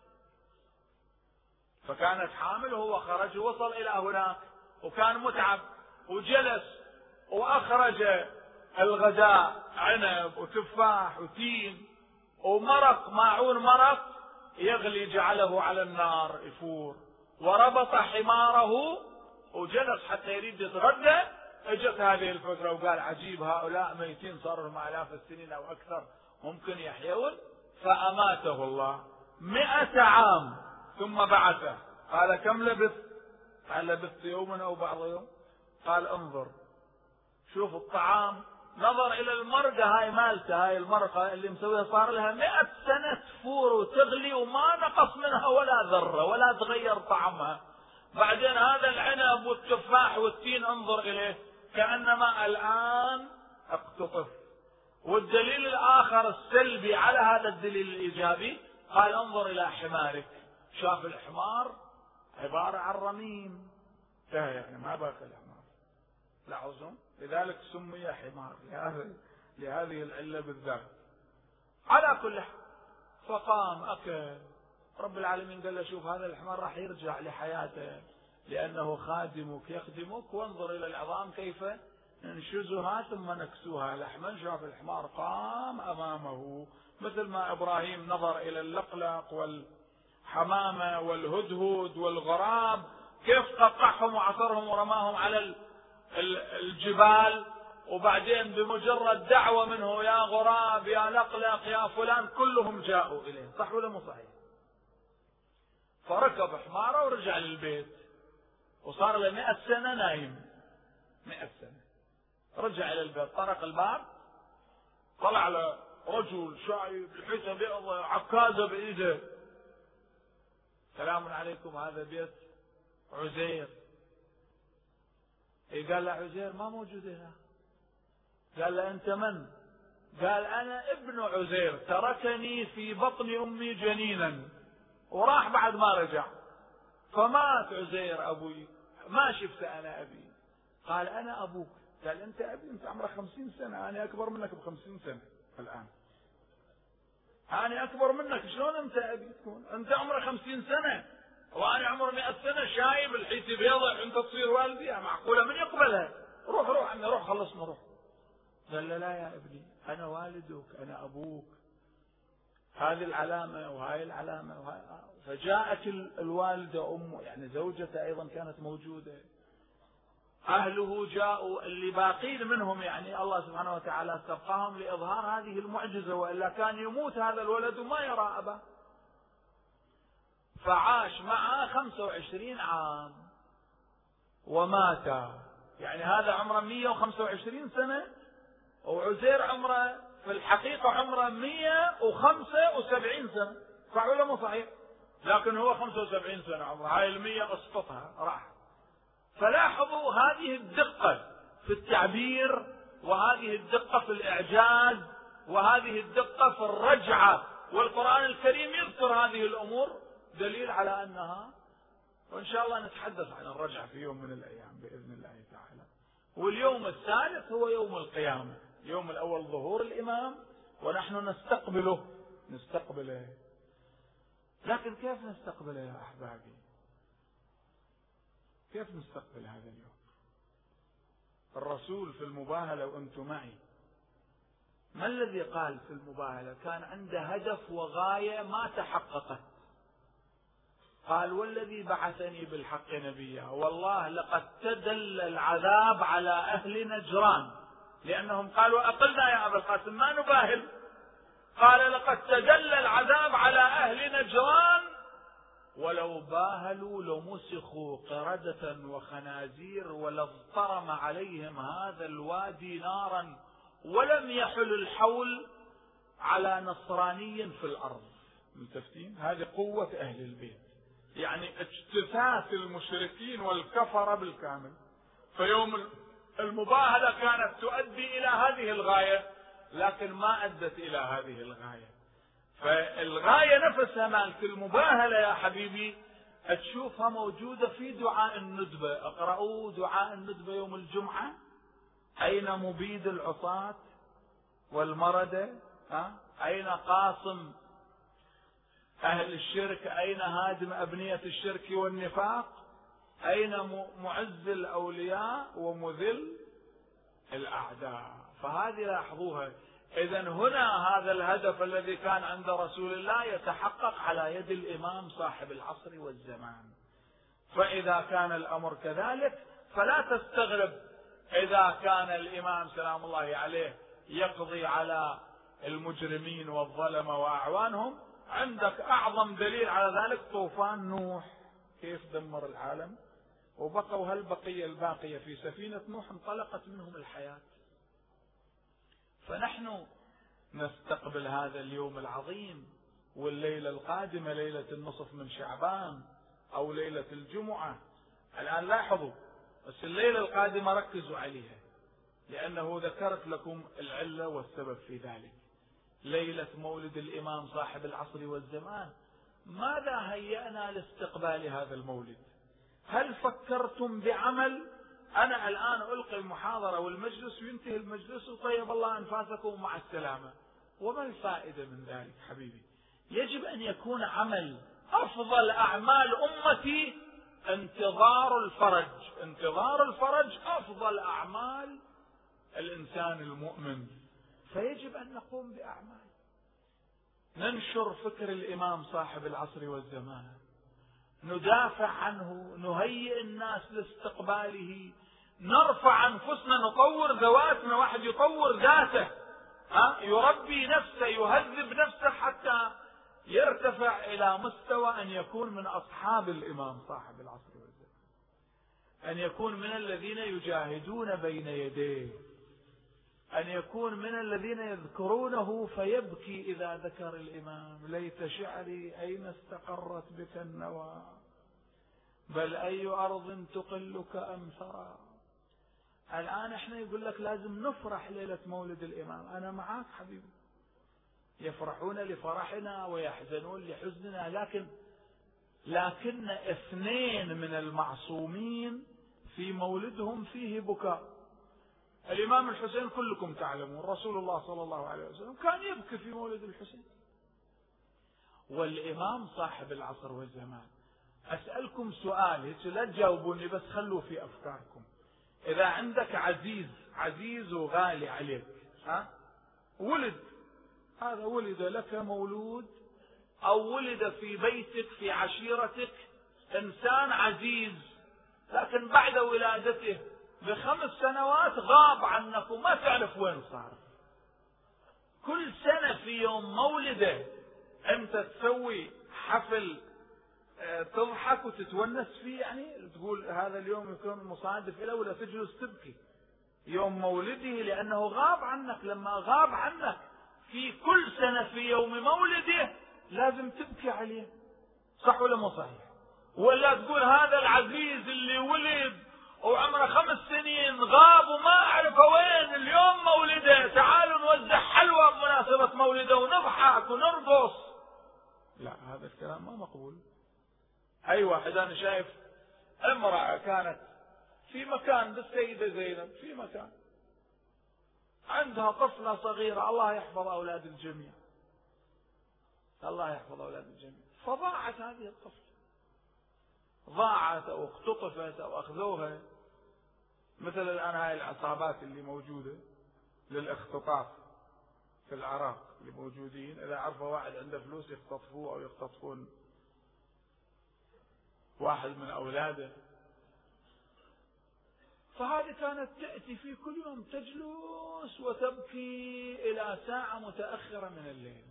فكانت حامل وهو خرج ووصل إلى هناك وكان متعب وجلس وأخرج الغداء عنب وتفاح وتين ومرق، ماعون مرق يغلي، جعله على النار يفور، وربط حماره وجلس حتى يريد يتغدى. اجت هذه الفترة وقال عجيب، هؤلاء ميتين صار لهم آلاف السنين أو أكثر، ممكن يحيون. فأماته الله 100 عام ثم بعثه. قال كم لبثت؟ قال لبثت يوما أو بعض يوم. قال انظر شوف الطعام، نظر إلى المرقة هاي مالته، هاي المرقة اللي مسويها صار لها 100 سنة تفور وتغلي وما نقص منها ولا ذرة ولا تغير طعمها. بعدين هذا العنب والتفاح والتين انظر إليه كأنما الآن اقتطف. والدليل الآخر السلبي على هذا الدليل الإيجابي قال انظر إلى حمارك. شاف الحمار عبارة عن رميم، يعني ما باقي الحمار، لاحظوا، لذلك سمي حمار لهذه العلة بالذات. على كل حال فقام أكل. رب العالمين قال له شوف هذا الحمار راح يرجع لحياته لأنه خادمك يخدمك، وانظر إلى العظام كيف ننشزها ثم نكسوها لحما. شاف الحمار قام أمامه مثل ما إبراهيم نظر إلى اللقلق والحمامة والهدهد والغراب كيف قطعهم وعصرهم ورماهم على الجبال، وبعدين بمجرد دعوة منه يا غراب يا لقلق يا فلان كلهم جاءوا إليه. صح ولا مو صحيح؟ فركب حماره ورجع للبيت. وصار له 100 سنة نايم، 100 سنة. رجع إلى البيت، طرق الباب، طلع له رجل شايب لحيته بيضة، عكازة بإيده. سلام عليكم، هذا بيت عزير. قال له عزير ما موجود هنا. قال له أنت من؟ قال أنا ابن عزير، تركني في بطن أمي جنينا وراح بعد ما رجع، فمات عزير أبوي، ما شفت أنا أبي. قال أنا أبوك. قال أنت أبي؟ أنت عمرك 50 سنة، أنا أكبر منك ب50 سنة الآن، أنا أكبر منك، شلون أنت أبي تكون؟ أنت عمرك 50 سنة وأنا عمري 100 سنة، شايب الحيتي بيضة، أنت تصير والدي؟ معقولة؟ من يقبلها؟ روح عمي، روح خلصنا، روح. قال له لا يا ابني، أنا والدك، أنا أبوك، هذه العلامة وهاي العلامة وهاي. فجاءت الوالدة أمه، يعني زوجته أيضا كانت موجودة، أهله جاءوا، اللي باقين منهم يعني الله سبحانه وتعالى استبقاهم لإظهار هذه المعجزة، وإلا كان يموت هذا الولد وما يرى أباه. فعاش معه 25 عام ومات، يعني هذا عمره 125 سنة، وعزير عمره في الحقيقة عمره 175 سنة. صح ولا مو صحيح؟ لكن هو 75 سنة عمره، هاي 100 اسقطها راح. فلاحظوا هذه الدقة في التعبير، وهذه الدقة في الإعجاز، وهذه الدقة في الرجعة، والقرآن الكريم يذكر هذه الأمور، دليل على أنها. وإن شاء الله نتحدث عن الرجعة في يوم من الأيام بإذن الله تعالى. واليوم الثالث هو يوم القيامة، اليوم الأول ظهور الإمام، ونحن نستقبله. لكن كيف نستقبله يا أحبابي؟ كيف نستقبل هذا اليوم؟ الرسول في المباهلة وأنتم معي، ما الذي قال في المباهلة؟ كان عنده هدف وغاية ما تحققت. قال والذي بعثني بالحق نبيا والله لقد تدل العذاب على أهل نجران، لأنهم قالوا أقلنا يا أبا القاسم ما نباهل. قال لقد تدل العذاب على أهل نجران ولو باهلوا لمسخوا قردة وخنازير ولاضطرم عليهم هذا الوادي نارا ولم يحل الحول على نصراني في الأرض. ملتفتين؟ هذه قوة أهل البيت، يعني اجتثاث المشركين والكفرة بالكامل. فيوم المباهلة كانت تؤدي إلى هذه الغاية، لكن ما أدت إلى هذه الغاية. فالغاية نفسها مالت المباهلة يا حبيبي تشوفها موجودة في دعاء الندبة. اقرأوا دعاء الندبة يوم الجمعة: أين مبيد العصاة والمردة؟ أين قاصم أهل الشرك؟ أين هادم أبنية الشرك والنفاق؟ أين معز الأولياء ومذل الأعداء؟ فهذه لاحظوها. إذن هنا هذا الهدف الذي كان عند رسول الله يتحقق على يد الإمام صاحب العصر والزمان. فإذا كان الأمر كذلك فلا تستغرب إذا كان الإمام سلام الله عليه يقضي على المجرمين والظلمة وأعوانهم. عندك أعظم دليل على ذلك طوفان نوح، كيف دمر العالم، وبقوا هالبقية الباقية في سفينة نوح انطلقت منهم الحياة. فنحن نستقبل هذا اليوم العظيم، والليلة القادمة ليلة النصف من شعبان أو ليلة الجمعة. الآن لاحظوا بس الليلة القادمة ركزوا عليها، لأنه ذكرت لكم العلة والسبب في ذلك. ليلة مولد الإمام صاحب العصر والزمان. ماذا هيأنا لاستقبال هذا المولد؟ هل فكرتم بعمل؟ أنا الآن ألقي المحاضرة والمجلس وينتهي المجلس وطيب الله أنفاسكم مع السلامة، وما الفائدة من ذلك حبيبي؟ يجب أن يكون عمل. أفضل أعمال أمتي انتظار الفرج. انتظار الفرج أفضل أعمال الإنسان المؤمن. فيجب أن نقوم بأعمال، ننشر فكر الإمام صاحب العصر والزمان، ندافع عنه، نهيئ الناس لاستقباله، نرفع أنفسنا، نطور ذواتنا. واحد يطور ذاته، يربي نفسه، يهذب نفسه حتى يرتفع إلى مستوى أن يكون من أصحاب الإمام صاحب العصر والزمان. أن يكون من الذين يجاهدون بين يديه، أن يكون من الذين يذكرونه فيبكي إذا ذكر الإمام: ليت شعري أين استقرت بك النوى، بل أي أرض تقلك أمثرا. الآن احنا يقول لك لازم نفرح ليلة مولد الإمام. أنا معاك حبيبي، يفرحون لفرحنا ويحزنون لحزننا، لكن اثنين من المعصومين في مولدهم فيه بكاء. الإمام الحسين كلكم تعلمون، رسول الله صلى الله عليه وسلم كان يبكي في مولد الحسين، والإمام صاحب العصر والزمان. أسألكم سؤال، لا تجاوبوني بس خلوا في أفكاركم. إذا عندك عزيز وغالي عليك، ولد، هذا ولد لك مولود، أو ولد في بيتك في عشيرتك إنسان عزيز، لكن بعد ولادته ب5 سنوات غاب عنك وما تعرف وين صار. كل سنة في يوم مولده أنت تسوي حفل تضحك وتتونس فيه، يعني تقول هذا اليوم يكون مصادف له، ولا تجلس تبكي يوم مولده لأنه غاب عنك. لما غاب عنك في كل سنة في يوم مولده لازم تبكي عليه، صح ولا مو صحيح؟ ولا تقول هذا العزيز اللي ولد وعمره 5 سنين غاب وما أعرف وين، اليوم مولده تعالوا نوزع حلوى بمناسبة مولده ونضحك ونرقص. لا، هذا الكلام ما مقبول. أي واحد، أنا شايف امرأة كانت في مكان بالسيدة زينب، في مكان عندها طفلة صغيرة، الله يحفظ أولاد الجميع، الله يحفظ أولاد الجميع، فضاعت هذه الطفلة، ضاعت أو اختطفت أو أخذوها، مثل الآن هاي العصابات اللي موجودة للاختطاف في العراق اللي موجودين، إذا عرفوا واحد عنده فلوس يختطفوه أو يختطفون واحد من أولاده. فهذه كانت تأتي في كل يوم تجلس وتبكي إلى ساعة متأخرة من الليل.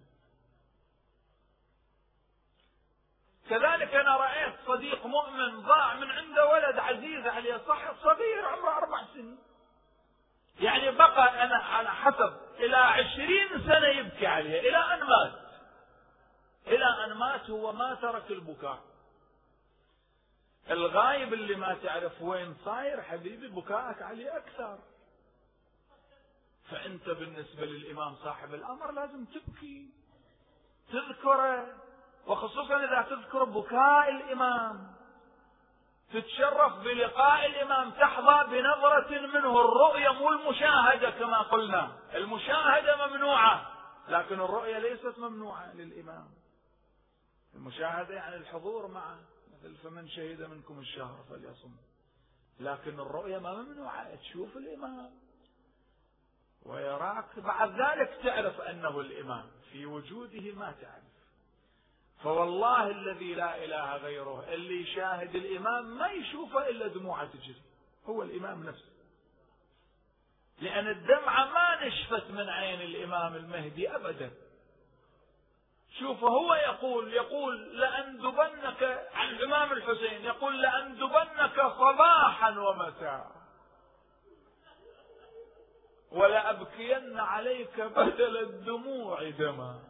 كذلك أنا رأيت صديق مؤمن ضاع من عنده ولد عزيز عليه، صغير عمره 4 سنين، يعني بقى أنا على حسب إلى 20 سنة يبكي عليه إلى أن مات، إلى أن مات هو ما ترك البكاء. الغايب اللي ما تعرف وين صاير حبيبي بكاءك عليه أكثر. فأنت بالنسبة للإمام صاحب الأمر لازم تبكي، تذكره، وخصوصا إذا تذكر بكاء الإمام، تتشرف بلقاء الإمام، تحظى بنظرة منه، الرؤية مو المشاهدة كما قلنا، المشاهدة ممنوعة لكن الرؤية ليست ممنوعة للإمام. المشاهدة يعني الحضور معه، مثل فمن شهد منكم الشهر فليصم، لكن الرؤية ما ممنوعة، تشوف الإمام ويراك، بعد ذلك تعرف أنه الإمام، في وجوده ما تعرف. فوالله الذي لا إله غيره اللي يشاهد الإمام ما يشوفه إلا دموعه تجري، هو الإمام نفسه، لأن الدمعة ما نشفت من عين الإمام المهدي أبدا. شوف هو يقول لأندبنك عن الإمام الحسين، يقول لأندبنك صباحا ومساء ولأبكين عليك بدل الدموع دما.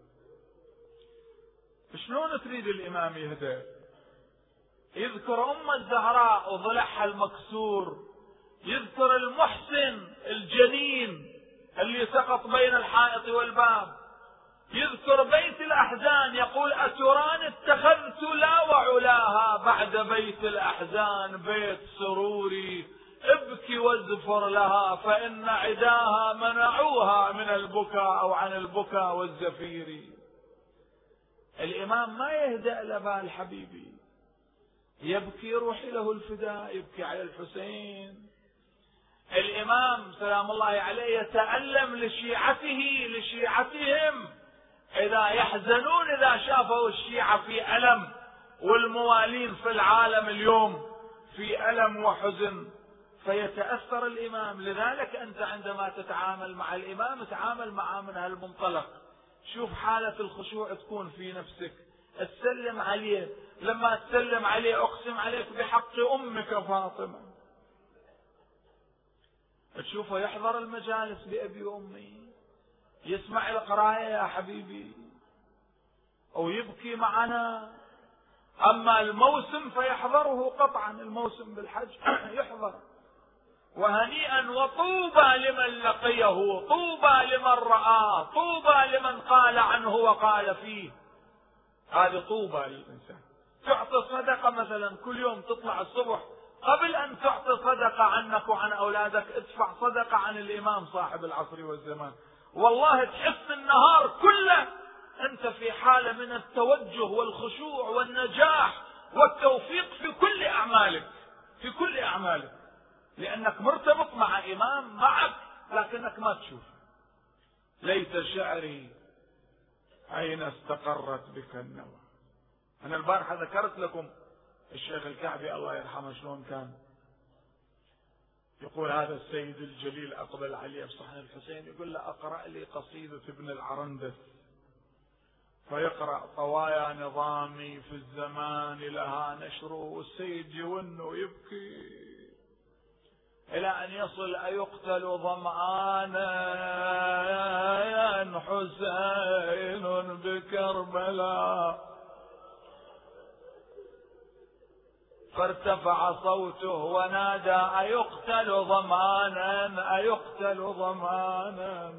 شلون تريد الإمام يهدى؟ يذكر أم الزهراء وضلعها المكسور، يذكر المحسن الجنين اللي سقط بين الحائط والباب، يذكر بيت الأحزان، يقول أتران اتخذت لا وعلاها بعد بيت الأحزان بيت سروري، ابكي وازفر لها فإن عداها منعوها من البكاء أو عن البكاء والزفير. الإمام ما يهدأ لبال حبيبي، يبكي روحي له الفداء، يبكي على الحسين. الإمام سلام الله عليه يتألم لشيعتهم، إذا يحزنون إذا شافوا الشيعة في ألم، والموالين في العالم اليوم في ألم وحزن، فيتأثر الإمام. لذلك أنت عندما تتعامل مع الإمام تعامل معه من هالمنطلق، شوف حالة الخشوع تكون في نفسك، تسلم عليه، لما تسلم عليه اقسم عليك بحق امك فاطمة. تشوفه يحضر المجالس بأبي وأمي، يسمع القراءة يا حبيبي، أو يبكي معنا. أما الموسم فيحضره قطعا، الموسم بالحج يحضر. وهنيئا وطوبى لمن لقيه، طوبى لمن رآه، طوبى لمن قال عنه وقال فيه. هذه طوبى للإنسان. تعطي صدقة مثلا كل يوم، تطلع الصبح قبل أن تعطي صدقة عنك وعن أولادك ادفع صدقة عن الإمام صاحب العصر والزمان. والله تحس النهار كله أنت في حالة من التوجه والخشوع والنجاح والتوفيق في كل أعمالك، في كل أعمالك، لأنك مرتبط مع إمام معك لكنك ما تشوف. ليت شعري أين استقرت بك النوى. أنا البارحة ذكرت لكم الشيخ الكعبي الله يرحمه شلون كان يقول هذا السيد الجليل أقبل عليه بصحن الحسين يقول له أقرأ لي قصيدة ابن العرندس، فيقرأ طوايا نظامي في الزمان لها نشر، والسيد يون ويبكي إلى أن يصل أيقتل ظمآنا حسين بكربلاء، فارتفع صوته ونادى أيقتل ظمآنا أيقتل ظمآنا.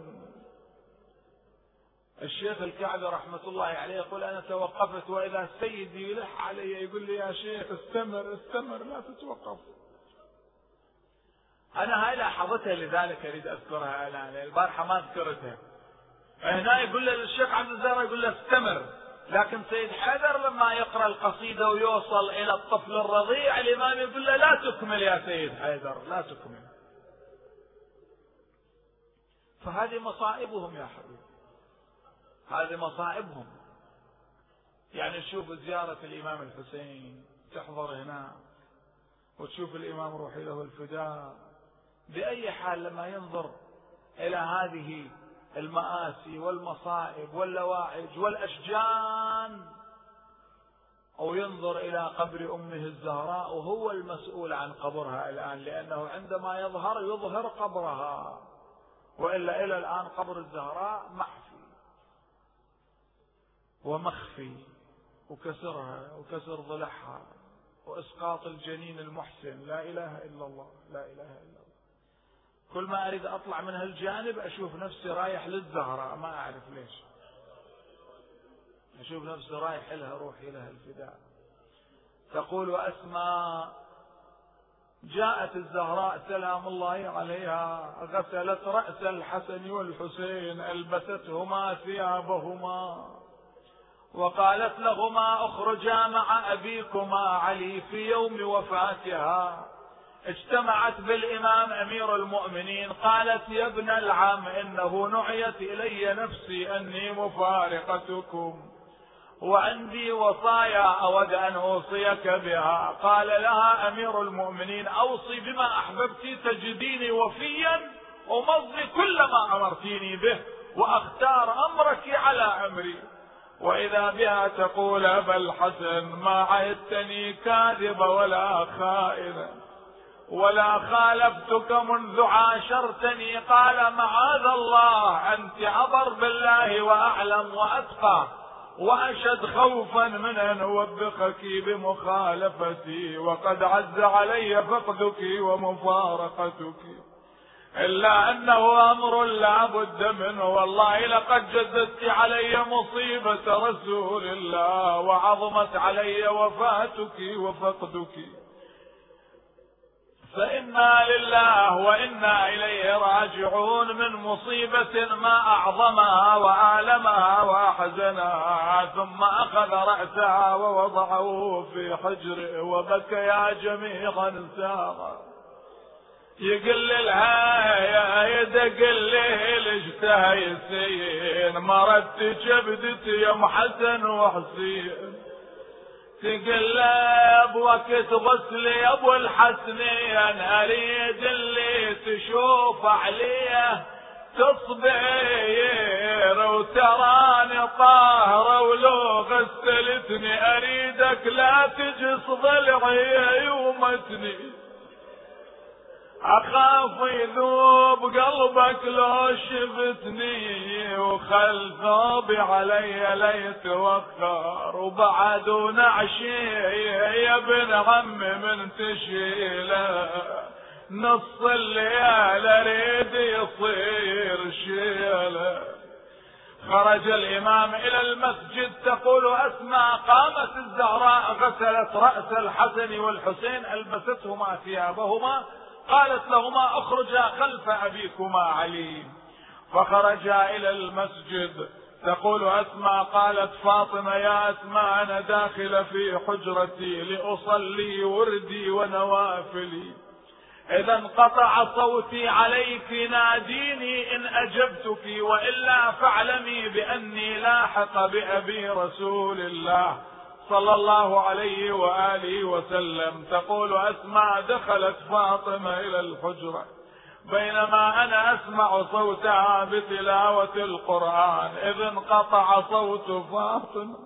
الشيخ الكعبي رحمة الله عليه يقول أنا توقفت وإذا سيدي يلح علي يقول لي يا شيخ استمر استمر لا تتوقف. أنا هاي لاحظتها لذلك أريد أذكرها الآن، البارحة ما ذكرتها. هنا يقول له الشيخ عبد الزهراء يقول له استمر، لكن سيد حيدر لما يقرأ القصيدة ويوصل إلى الطفل الرضيع الإمام يقول له لا تكمل يا سيد حيدر لا تكمل. فهذه مصائبهم يا حبيبي، هذه مصائبهم. يعني تشوف زيارة الإمام الحسين تحضر هنا وتشوف الإمام روحي له الفداء، بأي حال لما ينظر إلى هذه المآسي والمصائب واللواعج والأشجان، أو ينظر إلى قبر أمه الزهراء وهو المسؤول عن قبرها الآن، لأنه عندما يظهر قبرها، وإلا إلى الآن قبر الزهراء محفي ومخفي، وكسرها وكسر ضلعها وإسقاط الجنين المحسن. لا إله إلا الله لا إله إلا الله. كل ما أريد أطلع من هالجانب أشوف نفسي رايح للزهراء، ما أعرف ليش أشوف نفسي رايح لها روحي لها الفداء. تقول أسماء جاءت الزهراء سلام الله عليها غسلت رأس الحسن والحسين ألبستهما ثيابهما وقالت لهما اخرجا مع أبيكما علي في يوم وفاتها. اجتمعت بالإمام أمير المؤمنين قالت يا ابن العم إنه نعيت إلي نفسي أني مفارقتكم وعندي وصايا أود أن أوصيك بها. قال لها أمير المؤمنين أوصي بما أحببت تجديني وفيا أمضي كل ما أمرتيني به وأختار أمرك على أمري. وإذا بها تقول أبا الحسن ما عهدتني كاذب ولا خائنا ولا خالفتك منذ عاشرتني. قال معاذ الله أنت أبر بالله وأعلم وأتقى وأشد خوفا من أن أوبخك بمخالفتي وقد عز علي فقدك ومفارقتك إلا أنه أمر لا بد منه. والله لقد جددت علي مصيبة رسول الله وعظمت علي وفاتك وفقدك فإنا لله وإنا إليه راجعون من مصيبة ما أعظمها وآلمها وأحزنها. ثم أخذ رأسها ووضعه في حجره وبكيا جميعا ساغا. يقل لها يا يدقل ليش تهيسين مرت جبدتي يا ام حسن وحسين. تقل له بوقت غسلي يا ابو الحسنين اريد اللي تشوف عليه تصبير وتراني طاهرة ولو غسلتني أريدك لا تجس ضلعي يومتني، أخاف يذوب قلبك لو شفتني، وخل ثوبي علي ليتوخر، وبعد ونعشي يا ابن عمي من تشيله، نص الليالي اريد يصير شيله. خرج الإمام إلى المسجد، تقول أسماء قامت الزهراء غسلت رأس الحسن والحسين، ألبستهما ثيابهما، قالت لهما اخرجا خلف أبيكما علي، فخرجا إلى المسجد. تقول أسماء قالت فاطمة يا أسماء أنا داخل في حجرتي لأصلي وردي ونوافلي، إذا انقطع صوتي عليك ناديني إن أجبتك، وإلا فاعلمي بأني لاحق بأبي رسول الله صلى الله عليه وآله وسلم. تقول أسماء دخلت فاطمة إلى الحجرة بينما أنا أسمع صوتها بتلاوة القرآن، إذ انقطع صوت فاطمة،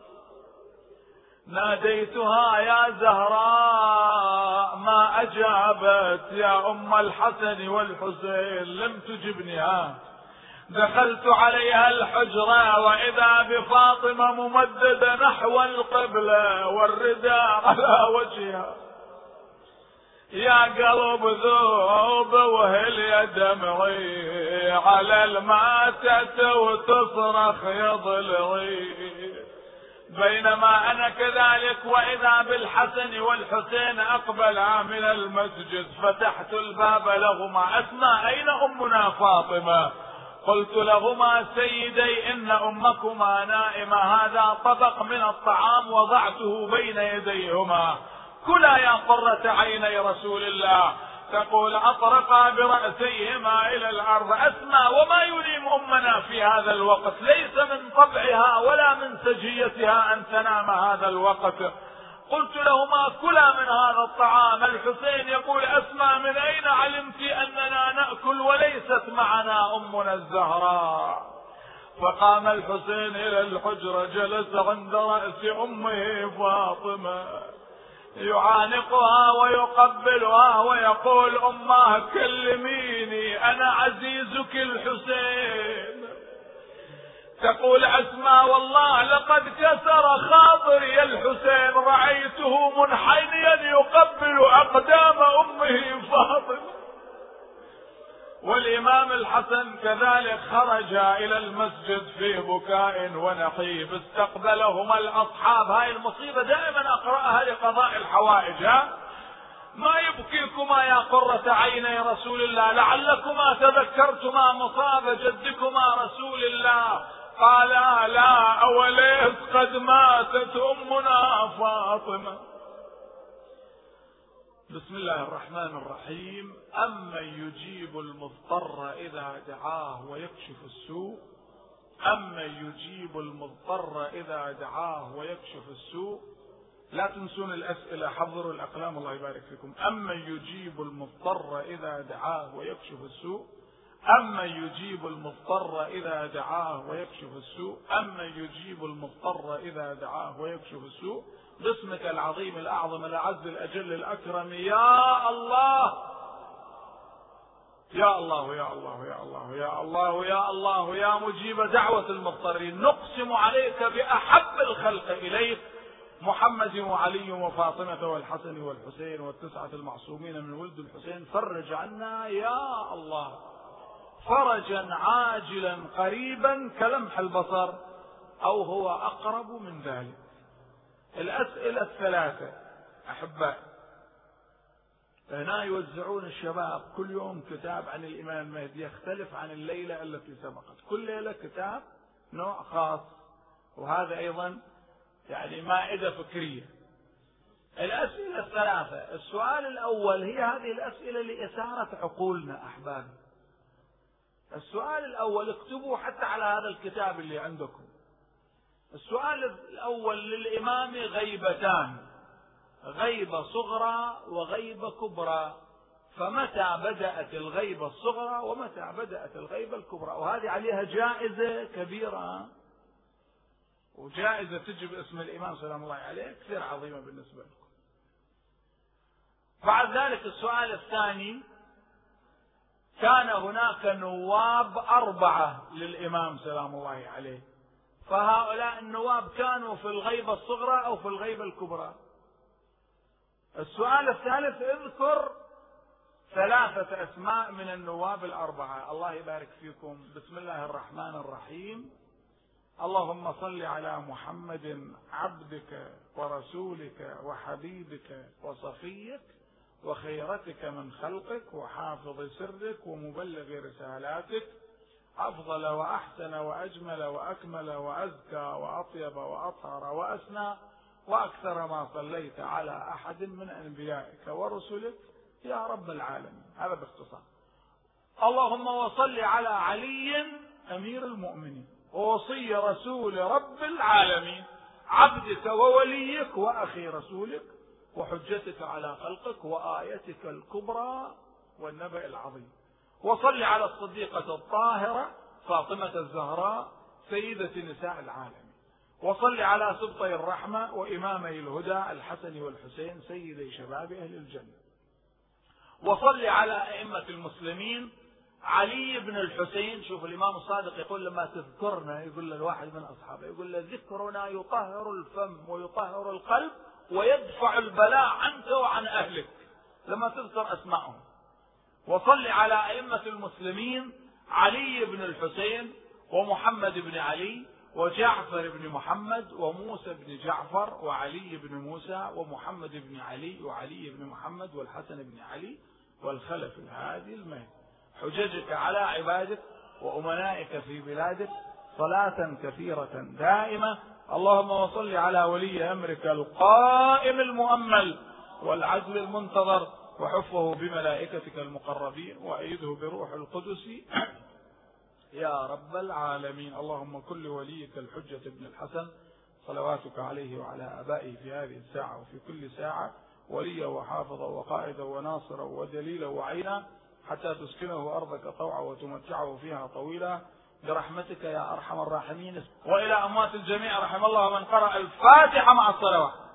ناديتها يا زهراء ما أجابت، يا أم الحسن والحسين لم تجبني. دخلت عليها الحجرة وإذا بفاطمة ممددة نحو القبلة والرداء على وجهها، يا قلب ذوب وهل يا دمعي على الماتة وتصرخ يا ضلعي. بينما أنا كذلك وإذا بالحسن والحسين أقبلا من المسجد، فتحت الباب لهما. أسماء أين أمنا فاطمة؟ قلت لهما سيدي إن أمكما نائمة، هذا طبق من الطعام وضعته بين يديهما، كلا يا قرة عيني رسول الله. تقول أطرقا برأسيهما إلى الأرض. أسماء وما يليم أمنا في هذا الوقت، ليس من طبعها ولا من سجيتها أن تنام هذا الوقت. قلت لهما كلا من هذا الطعام. الحسين يقول أسماء من أين علمت أننا نأكل وليست معنا أمنا الزهراء؟ فقام الحسين إلى الحجرة جلس عند رأس أمه فاطمة يعانقها ويقبلها ويقول أماه كلميني أنا عزيزك الحسين. تقول أسماء والله لقد كسر خاطري الحسين، رأيته منحنيا يقبل أقدام أمه فاطمة. والإمام الحسن كذلك خرج إلى المسجد في بكاء ونحيب، استقبلهما الأصحاب. هاي المصيبة دائما أقرأها لقضاء الحوائج، ما يبكيكما يا قرة عيني رسول الله؟ لعلكما تذكرتما مصاب جدكما رسول الله. قالا لا، أوليس قد ماتت أمنا فاطمة. بسم الله الرحمن الرحيم. أمن يجيب المضطر إذا دعاه ويكشف السوء، أمن يجيب المضطر إذا دعاه ويكشف السوء. لا تنسون الأسئلة، حضروا الأقلام الله يبارك فيكم. أمن يجيب المضطر إذا دعاه ويكشف السوء، أمن يجيب المضطر إذا دعاه ويكشف السوء، أمن يجيب المضطر إذا دعاه ويكشف السوء. باسمك العظيم الأعظم الأعز الأجل الأكرم يا الله يا الله يا الله يا الله يا الله يا الله يا مجيب دعوة المضطرين، نقسم عليك بأحب الخلق إليك محمد وعلي وفاطمة والحسن والحسين والتسعة المعصومين من ولد الحسين، فرج عنا يا الله فرجا عاجلا قريبا كلمح البصر أو هو أقرب من ذلك. الأسئلة الثلاثة أحباء، هنا يوزعون الشباب كل يوم كتاب عن الإمام المهدي يختلف عن الليلة التي سبقت، كل ليلة كتاب نوع خاص، وهذا أيضا يعني مائدة فكرية. الأسئلة الثلاثة، السؤال الأول هي هذه الأسئلة لإثارة عقولنا أحبابي. السؤال الأول اكتبوا حتى على هذا الكتاب اللي عندكم. السؤال الأول للإمام غيبتان، غيبة صغرى وغيبة كبرى، فمتى بدأت الغيبة الصغرى ومتى بدأت الغيبة الكبرى، وهذه عليها جائزة كبيرة، وجائزة تجي باسم الإمام سلام الله عليه كثير عظيمة بالنسبة لكم. بعد ذلك السؤال الثاني: كان هناك نواب 4 للإمام سلام الله عليه، فهؤلاء النواب كانوا في الغيبة الصغرى أو في الغيبة الكبرى؟ السؤال الثالث: اذكر 3 أسماء من النواب 4. الله يبارك فيكم. بسم الله الرحمن الرحيم. اللهم صل على محمد عبدك ورسولك وحبيبك وصفيك وخيرتك من خلقك وحافظ سرك ومبلغ رسالاتك، أفضل وأحسن وأجمل وأكمل وأزكى وأطيب وأطهر وأسنى وأكثر ما صليت على أحد من أنبيائك ورسلك يا رب العالمين. هذا باختصار. اللهم وصل على علي أمير المؤمنين ووصي رسول رب العالمين، عبدك ووليك وأخي رسولك وحجتك على خلقك وآيتك الكبرى والنبأ العظيم. وصل على الصديقة الطاهرة فاطمة الزهراء سيدة نساء العالمين. وصل على سبطي الرحمة وإمامي الهدى الحسن والحسين سيدي شباب أهل الجنة. وصل على أئمة المسلمين علي بن الحسين. شوف الإمام الصادق يقول لما تذكرنا، يقول للواحد من أصحابه، يقول له: ذكرنا يطهر الفم ويطهر القلب ويدفع البلاء عنك وعن أهلك، لما تذكر أسمائهم. وصل على أئمة المسلمين علي بن الحسين ومحمد بن علي وجعفر بن محمد وموسى بن جعفر وعلي بن موسى ومحمد بن علي وعلي بن محمد والحسن بن علي والخلف الهادي المهدي، حججك على عبادك وأمنائك في بلادك صلاة كثيرة دائمة. اللهم وصل على ولي أمرك القائم المؤمل والعدل المنتظر وحفه بملائكتك المقربين وأيده بروح القدس يا رب العالمين. اللهم كل وليك الحجة بن الحسن صلواتك عليه وعلى آبائه في هذه الساعة وفي كل ساعة وليا وحافظا وقائدا وناصرا ودليلا وعينا، حتى تسكنه أرضك طوعا وتمتعه فيها طويلا برحمتك يا أرحم الراحمين. وإلى أموات الجميع رحم الله من قرأ الفاتحة مع الصلوات.